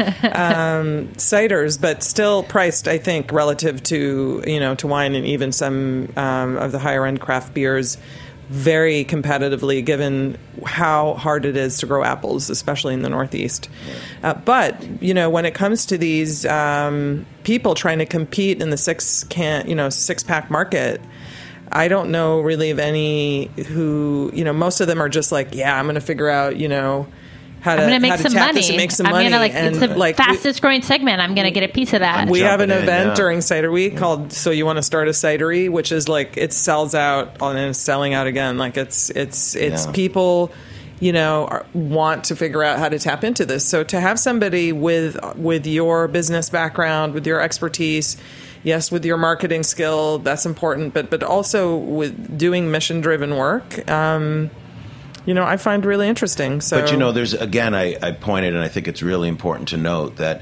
um, ciders, but still priced, I think, relative to, you know, to wine and even some um, of the higher end craft beers, very competitively, given how hard it is to grow apples, especially in the Northeast. Yeah. Uh, but, you know, when it comes to these um, people trying to compete in the six can, you know, six pack market, I don't know really of any who, you know, most of them are just like, yeah, I'm going to figure out, you know, how to, I'm going to make some money. This and make some I'm money. Gonna, like, and, it's the like, fastest growing segment. I'm going to get a piece of that. We have an in, event yeah. during Cider Week yeah. called "So You Want to Start a Cidery," which is like it sells out and it's selling out again. Like it's it's it's yeah. people, you know, are, want to figure out how to tap into this. So to have somebody with with your business background, with your expertise, yes, with your marketing skill, that's important. But but also with doing mission driven work. Um, You know, I find really interesting. So, but you know, there's again, I, I pointed, and I think it's really important to note that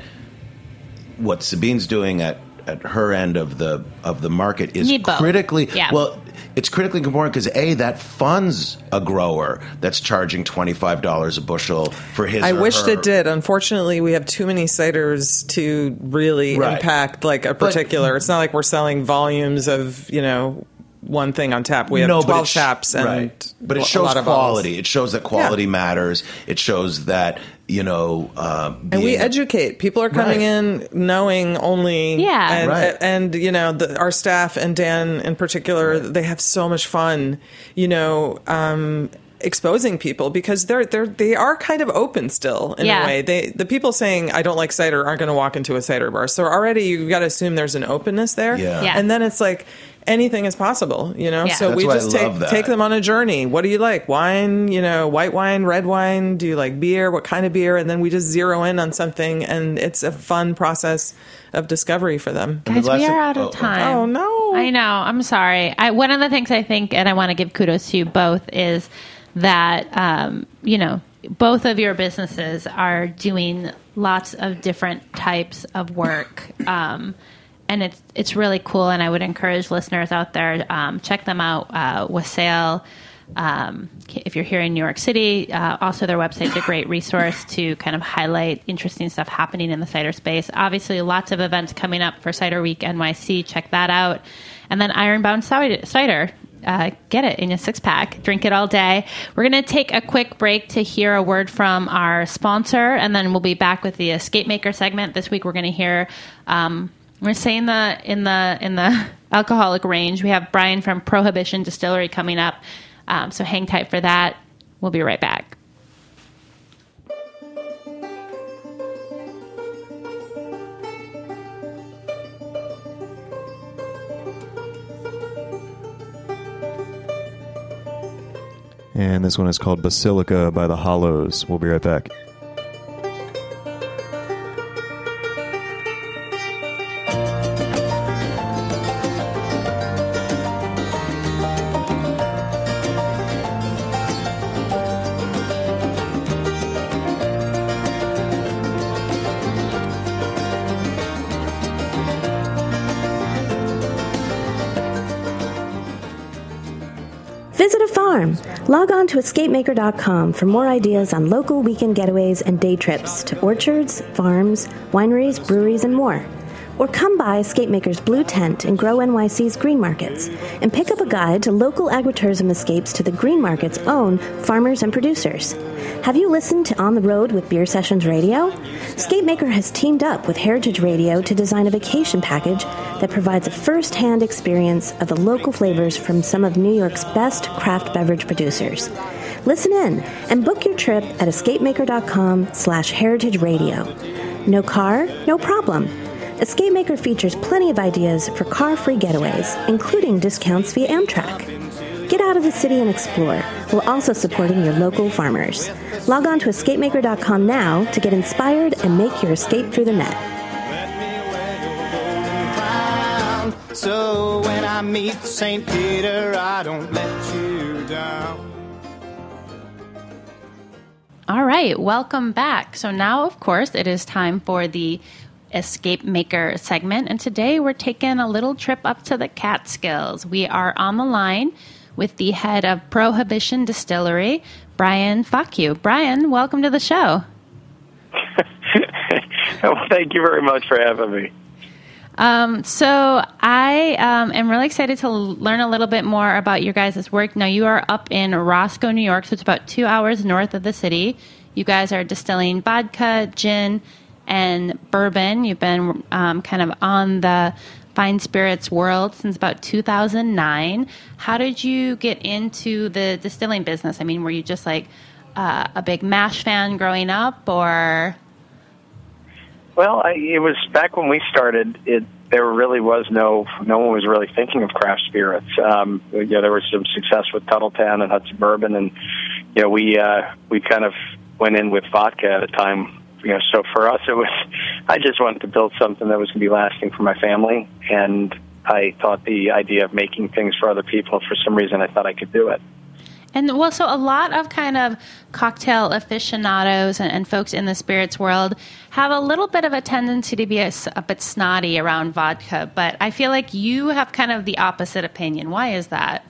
what Sabine's doing at, at her end of the of the market is critically yeah. well. It's critically important because A, that funds a grower that's charging twenty-five dollars a bushel for his. I or wished her. it did. Unfortunately, we have too many ciders to really Right. impact like a particular. But, it's not like we're selling volumes of, you know, one thing on tap. We have no, twelve sh- taps, and right. but it a shows lot of quality. bottles. It shows that quality Yeah. matters. It shows that you know, uh, being, and we educate. People are coming right. in knowing only, Yeah. and, Right. and you know, the, our staff and Dan in particular, right. they have so much fun, you know. Um, exposing people because they're they're they are kind of open still in yeah. a way. They the people saying I don't like cider aren't going to walk into a cider bar. So already you've got to assume there's an openness there. Yeah. Yeah. And then it's like anything is possible, you know. Yeah. So That's we why just I take love that. take them on a journey. What do you like? Wine, you know, white wine, red wine? Do you like beer? What kind of beer? And then we just zero in on something, and it's a fun process of discovery for them. And the Guys, we lesson- are out of oh, time. Oh no. I know. I'm sorry. I, one of the things I think, and I want to give kudos to you both, is that, um, you know, both of your businesses are doing lots of different types of work. Um, and it's it's really cool. And I would encourage listeners out there, um, check them out. Uh, Wassail, um, if you're here in New York City, uh, also their website's a great resource to kind of highlight interesting stuff happening in the cider space. Obviously, lots of events coming up for Cider Week N Y C. Check that out. And then Ironbound Cider. Uh, get it in a six pack, drink it all day. We're going to take a quick break to hear a word from our sponsor, and then we'll be back with the Escape Maker segment. This week we're going to hear, um, we're going to say in the, in the, in the alcoholic range, we have Brian from Prohibition Distillery coming up. Um, so hang tight for that. We'll be right back. And this one is called Basilica by the Hollows. We'll be right back. farm. Log on to escape maker dot com for more ideas on local weekend getaways and day trips to orchards, farms, wineries, breweries, and more. Or come by Escape Maker's Blue Tent and Grow N Y C's Green Markets and pick up a guide to local agritourism escapes to the Green Market's own farmers and producers. Have you listened to On the Road with Beer Sessions Radio? Escape Maker has teamed up with Heritage Radio to design a vacation package that provides a first-hand experience of the local flavors from some of New York's best craft beverage producers. Listen in and book your trip at escape maker dot com slash heritage radio. No car? No problem. Escape Maker features plenty of ideas for car-free getaways, including discounts via Amtrak. Get out of the city and explore, while also supporting your local farmers. Log on to escape maker dot com now to get inspired and make your escape through the net. So when I meet Saint Peter, I don't let you down. All right, welcome back. So now, of course, it is time for the Escape Maker segment, and today we're taking a little trip up to the Catskills. We are on the line with the head of Prohibition Distillery, Brian Fockue. Brian, welcome to the show. Well, thank you very much for having me. Um, so I um, am really excited to learn a little bit more about your guys' work. Now, you are up in Roscoe, New York, so it's about two hours north of the city. You guys are distilling vodka, gin, and bourbon. You've been um, kind of on the fine spirits world since about two thousand nine. How did you get into the distilling business? I mean, were you just like uh, a big MASH fan growing up, or? Well, I, it was back when we started. It there really was no no one was really thinking of craft spirits. Um, you know, there was some success with Tuttleton and Hudson Bourbon, and you know, we uh, we kind of went in with vodka at a time. You know, so for us, it was, I just wanted to build something that was going to be lasting for my family, and I thought the idea of making things for other people, for some reason, I thought I could do it. And well, so a lot of kind of cocktail aficionados and, and folks in the spirits world have a little bit of a tendency to be a, a bit snotty around vodka, but I feel like you have kind of the opposite opinion. Why is that?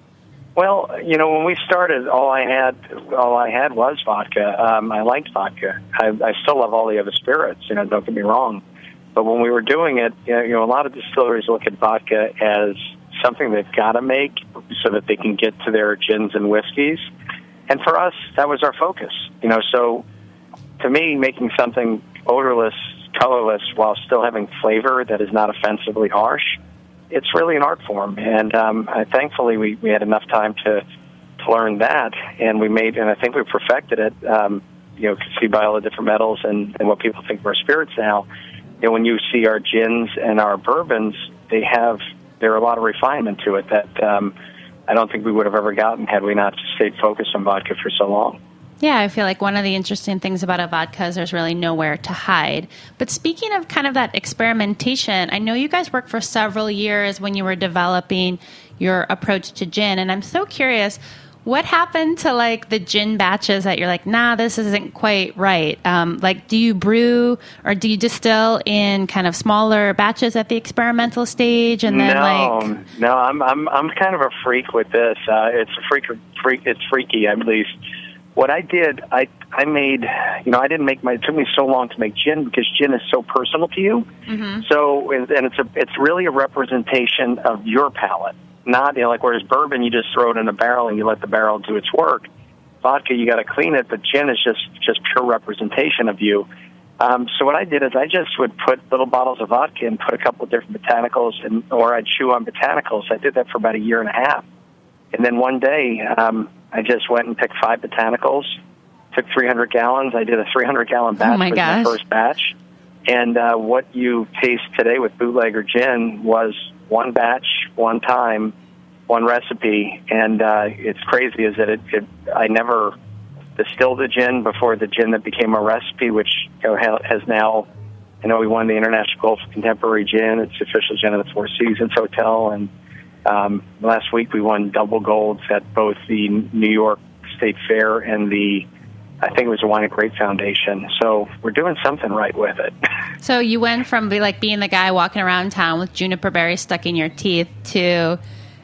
Well, you know, when we started, all I had, all I had was vodka. Um, I liked vodka. I, I still love all the other spirits. You know, don't get me wrong. But when we were doing it, you know, a lot of distilleries look at vodka as something they've got to make so that they can get to their gins and whiskeys. And for us, that was our focus. You know, so to me, making something odorless, colorless, while still having flavor that is not offensively harsh, it's really an art form, and um, I, thankfully we, we had enough time to, to learn that, and we made, and I think we perfected it. Um, you know, you can see by all the different metals and, and what people think of our spirits now. You know, when you see our gins and our bourbons, they have there are a lot of refinement to it that um, I don't think we would have ever gotten had we not stayed focused on vodka for so long. Yeah, I feel like one of the interesting things about a vodka is there's really nowhere to hide. But speaking of kind of that experimentation, I know you guys worked for several years when you were developing your approach to gin, and I'm so curious, what happened to like the gin batches that you're like, nah, this isn't quite right? Um, like, do you brew or do you distill in kind of smaller batches at the experimental stage, and then no, like? No, I'm I'm I'm kind of a freak with this. Uh, it's a freak, freak. It's freaky, at least. What I did, I I made, you know, I didn't make my. It took me so long to make gin because gin is so personal to you. Mm-hmm. So, and it's a, it's really a representation of your palate, not, you know, like whereas bourbon, you just throw it in a barrel and you let the barrel do its work. Vodka, you got to clean it, but gin is just just pure representation of you. Um, so what I did is I just would put little bottles of vodka and put a couple of different botanicals, and or I'd chew on botanicals. I did that for about a year and a half, and then one day. Um, I just went and picked five botanicals, took three hundred gallons. I did a three hundred gallon batch oh my for gosh. my first batch. And uh, what you taste today with bootlegger gin was one batch, one time, one recipe. And uh, it's crazy is that it, it, I never distilled the gin before the gin that became a recipe, which you know, has now, I know we won the International Gold for Contemporary Gin. It's the official gin of the Four Seasons Hotel. And Um, last week we won double golds at both the New York State Fair and the, I think it was the Wine and Grape Foundation. So we're doing something right with it. So you went from be like being the guy walking around town with juniper berries stuck in your teeth to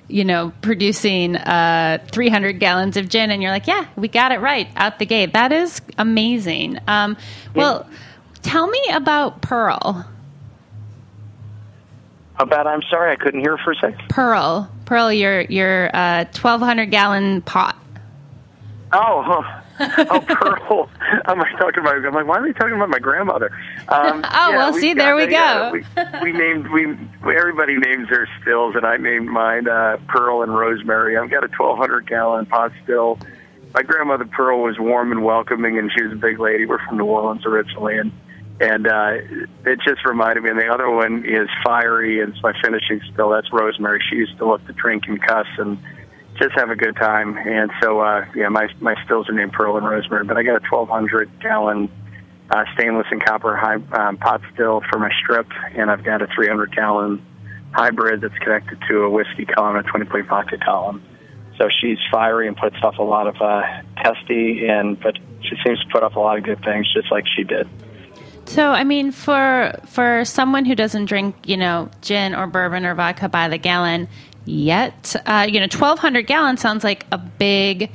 you know, producing uh, three hundred gallons of gin, and you're like, yeah, we got it right out the gate. That is amazing. Um, well, yeah. Tell me about Pearl. About, I'm sorry, I couldn't hear for a second. Pearl. Pearl, your, your uh, twelve hundred gallon pot. Oh, huh. oh, Pearl. I'm like talking about. I'm like, why are we talking about my grandmother? Um, oh, yeah, well, see, there we a, go. Uh, we, we named we everybody names their stills, and I named mine uh, Pearl and Rosemary. I've got a twelve hundred gallon pot still. My grandmother Pearl was warm and welcoming, and she was a big lady. We're from New Orleans originally, and and uh, it just reminded me. And the other one is Fiery, and it's my finishing still. That's Rosemary. She used to look to drink and cuss and just have a good time. And so, uh, yeah, my my stills are named Pearl and Rosemary, but I got a twelve hundred gallon uh, stainless and copper high, um, pot still for my strip, and I've got a three hundred gallon hybrid that's connected to a whiskey column, a twenty plate vodka column. So she's fiery and puts off a lot of uh, testy, and but she seems to put off a lot of good things, just like she did. So, I mean, for for someone who doesn't drink, you know, gin or bourbon or vodka by the gallon yet, uh, you know, twelve hundred gallons sounds like a big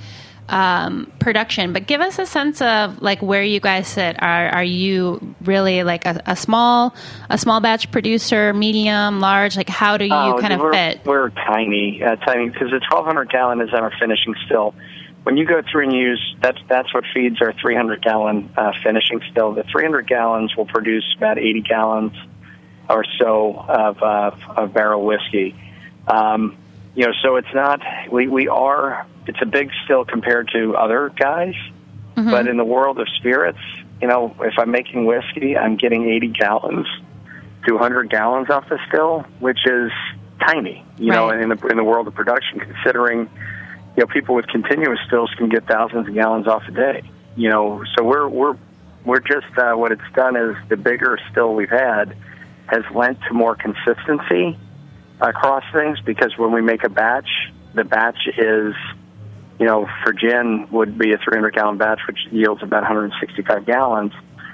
um, production. But give us a sense of like where you guys sit. Are are you really like a, a small a small batch producer, medium, large? Like, how do you oh, kind of we're, fit? We're tiny, uh, tiny because the twelve hundred gallon is our finishing still. When you go through and use, that's that's what feeds our three hundred gallon uh, finishing still. The three hundred gallons will produce about eighty gallons or so of, uh, of barrel whiskey. Um, you know, so it's not, we, we are, it's a big still compared to other guys, mm-hmm. but in the world of spirits, you know, if I'm making whiskey, I'm getting eighty gallons to one hundred gallons off the still, which is tiny, you right. know, in the, in the world of production, considering, you know, people with continuous stills can get thousands of gallons off a day. You know, so we're we're we're just uh, what it's done is the bigger still we've had has lent to more consistency across things, because when we make a batch, the batch is, you know, for gin would be a three hundred gallon batch, which yields about one hundred sixty-five gallons.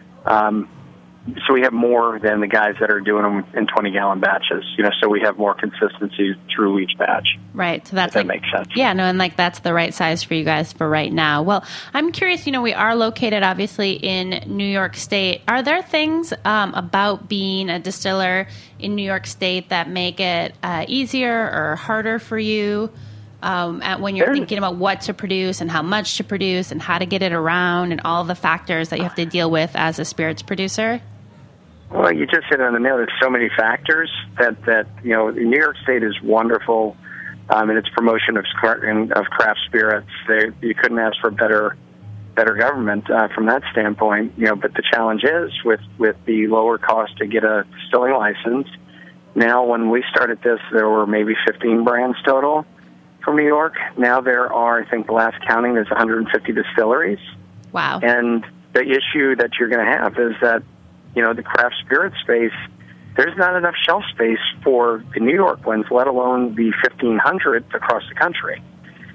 Um, So we have more than the guys that are doing them in twenty gallon batches, you know, so we have more consistency through each batch. Right. So that's if like, that makes sense. Yeah, no, and like that's the right size for you guys for right now. Well, I'm curious, you know, we are located obviously in New York State. Are there things um, about being a distiller in New York State that make it uh, easier or harder for you um, at when you're There's, thinking about what to produce and how much to produce and how to get it around and all the factors that you have to deal with as a spirits producer? Well, you just hit on the nail. There's so many factors that, that you know, New York State is wonderful um, in its promotion of of craft spirits. They, you couldn't ask for a better better government uh, from that standpoint. You know, but the challenge is with, with the lower cost to get a distilling license. Now, when we started this, there were maybe fifteen brands total from New York. Now there are, I think the last counting, there's one hundred fifty distilleries. Wow. And the issue that you're going to have is that, you know, the craft spirit space, there's not enough shelf space for the New York ones, let alone the fifteen hundred across the country.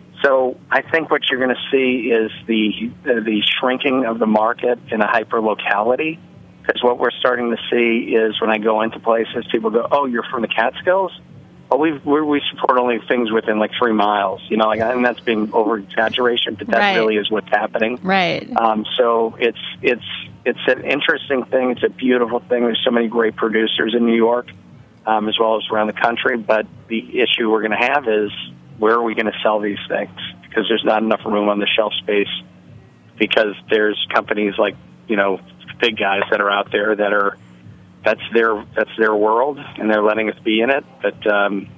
So I think what you're going to see is the uh, the shrinking of the market in a hyper-locality, because what we're starting to see is when I go into places, people go, oh, you're from the Catskills? Well, we we support only things within like three miles, you know, like, and that's being over-exaggeration, but that right. really is what's happening. Right. Um, so it's it's it's an interesting thing. It's a beautiful thing. There's so many great producers in New York, um, as well as around the country. But the issue we're going to have is where are we going to sell these things? Because there's not enough room on the shelf space. Because there's companies like, you know, big guys that are out there that are. That's their that's their world, and they're letting us be in it. But um,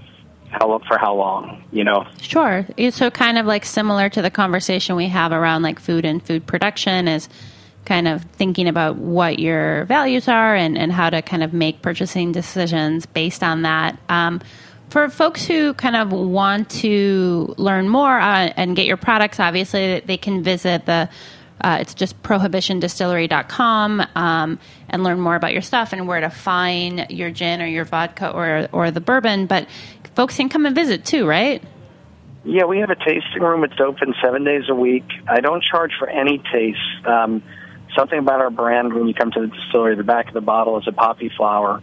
how for how long? You know. Sure. So kind of like similar to the conversation we have around like food and food production is kind of thinking about what your values are and, and how to kind of make purchasing decisions based on that. Um, for folks who kind of want to learn more uh, and get your products, obviously they can visit the. Uh, it's just prohibition distillery dot com um, and learn more about your stuff and where to find your gin or your vodka or or the bourbon. But folks can come and visit too, right? Yeah, we have a tasting room. It's open seven days a week. I don't charge for any taste. Um, something about our brand, when you come to the distillery, the back of the bottle is a poppy flower.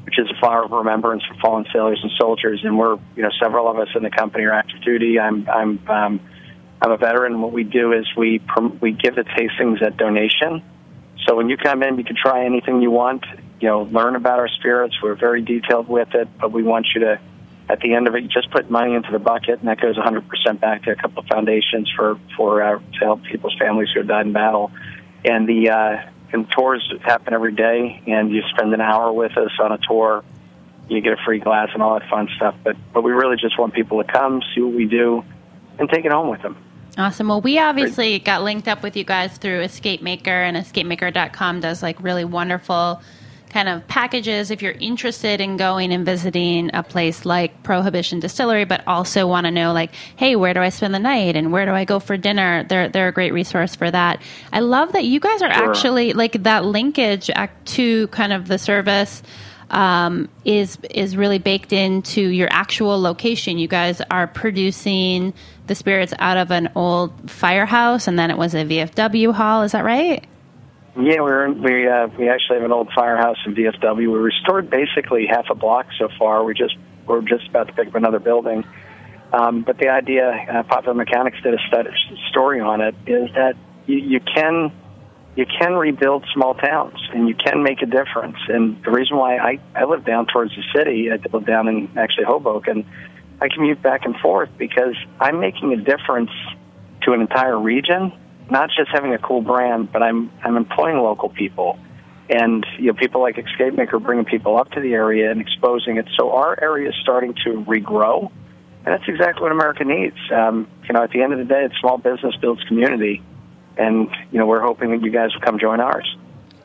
which is a flower of remembrance for fallen sailors and soldiers. And we're, you know, several of us in the company are active duty. I'm, I'm, um, I'm a veteran. What we do is we we give the tastings at donation. So when you come in, you can try anything you want. You know, learn about our spirits. We're very detailed with it, but we want you to, at the end of it, you just put money into the bucket, and that goes one hundred percent back to a couple of foundations for for uh, to help people's families who have died in battle. And the uh, and tours happen every day, and you spend an hour with us on a tour. You get a free glass and all that fun stuff. But but we really just want people to come, see what we do, and take it home with them. Awesome. Well, we obviously got linked up with you guys through Escape Maker, and escape maker dot com does like really wonderful kind of packages if you're interested in going and visiting a place like Prohibition Distillery, but also want to know like, hey, where do I spend the night and where do I go for dinner? They're they're a great resource for that. I love that you guys are sure. actually like that linkage to kind of the service um, is is really baked into your actual location. You guys are producing the spirits out of an old firehouse, and then it was a V F W hall. Is that right? Yeah, we're we uh, we actually have an old firehouse in V F W. We restored basically half a block so far. We just we're just about to pick up another building. Um, but the idea, uh, Popular Mechanics did a study, story on it, is that you, you can you can rebuild small towns and you can make a difference. And the reason why I I live down towards the city, I live down in actually Hoboken. I commute back and forth because I'm making a difference to an entire region. Not just having a cool brand, but I'm I'm employing local people, and you know people like Escape Maker bringing people up to the area and exposing it. So our area is starting to regrow, and that's exactly what America needs. Um, you know, at the end of the day, it's small business builds community, and you know we're hoping that you guys will come join ours.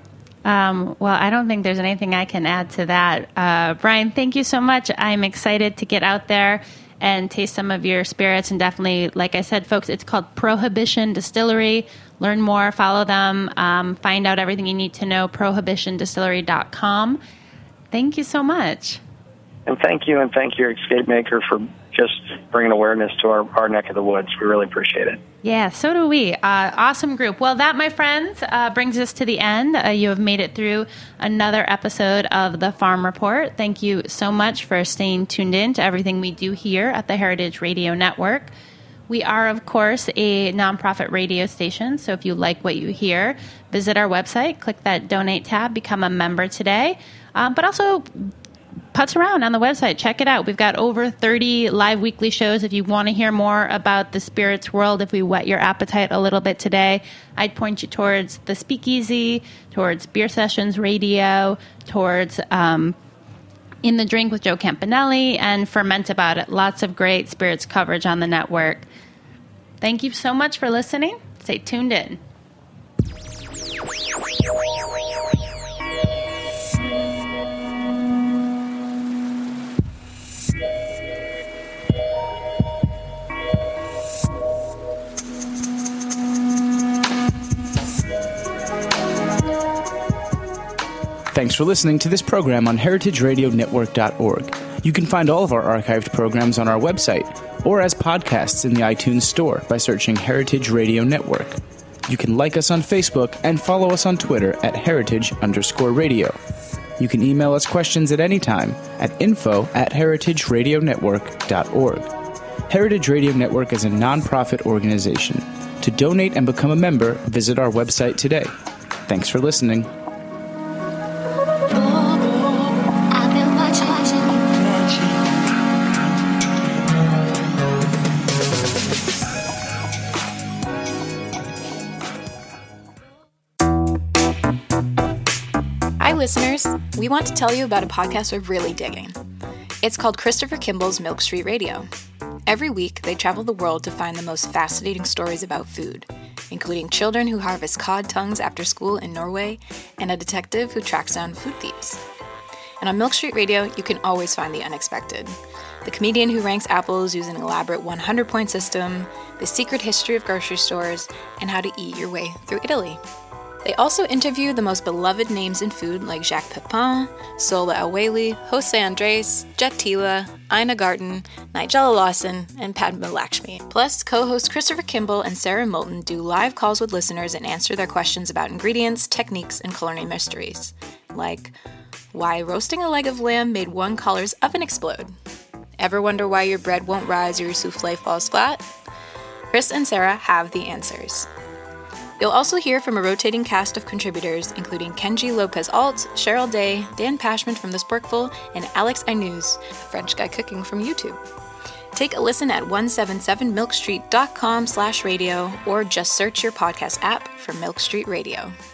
Um, well, I don't think there's anything I can add to that. Uh, Brian, thank you so much. I'm excited to get out there and taste some of your spirits. And definitely, like I said, folks, it's called Prohibition Distillery. Learn more, follow them, um, find out everything you need to know, prohibition distillery dot com. Thank you so much. And thank you, and thank you, Escape Maker, for just bringing awareness to our, our neck of the woods. We really appreciate it. Yeah, so do we. Uh, awesome group. Well, that, my friends, uh, brings us to the end. Uh, you have made it through another episode of The Farm Report. Thank you so much for staying tuned in to everything we do here at the Heritage Radio Network. We are, of course, a nonprofit radio station, so if you like what you hear, visit our website, click that donate tab, become a member today, um, but also putz around on the website. Check it out. We've got over thirty live weekly shows. If you want to hear more about the spirits world, if we whet your appetite a little bit today, I'd point you towards The Speakeasy, towards Beer Sessions Radio, towards um, In the Drink with Joe Campanelli, and Ferment About It. Lots of great spirits coverage on the network. Thank you so much for listening. Stay tuned in. Thanks for listening to this program on heritage radio network dot org. You can find all of our archived programs on our website or as podcasts in the iTunes Store by searching Heritage Radio Network. You can like us on Facebook and follow us on Twitter at heritage underscore radio. You can email us questions at any time at info at heritage radio network dot org. Heritage Radio Network is a nonprofit organization. To donate and become a member, visit our website today. Thanks for listening. Listeners, we want to tell you about a podcast we're really digging. It's called Christopher Kimball's Milk Street Radio. Every week, they travel the world to find the most fascinating stories about food, including children who harvest cod tongues after school in Norway and a detective who tracks down food thieves. And on Milk Street Radio, you can always find the unexpected. The comedian who ranks apples using an elaborate one hundred point system, the secret history of grocery stores, and how to eat your way through Italy. They also interview the most beloved names in food like Jacques Pepin, Sola El-Waylly, Jose Andres, Jet Tila, Ina Garten, Nigella Lawson, and Padma Lakshmi. Plus, co-hosts Christopher Kimball and Sarah Moulton do live calls with listeners and answer their questions about ingredients, techniques, and culinary mysteries. Like, Why roasting a leg of lamb made one caller's oven explode. Ever wonder why your bread won't rise or your souffle falls flat? Chris and Sarah have the answers. You'll also hear from a rotating cast of contributors, including Kenji Lopez-Alt, Cheryl Day, Dan Pashman from The Sporkful, and Alex Ainuz, a French guy cooking from YouTube. Take a listen at one seventy-seven milk street dot com slash radio or just search your podcast app for Milk Street Radio.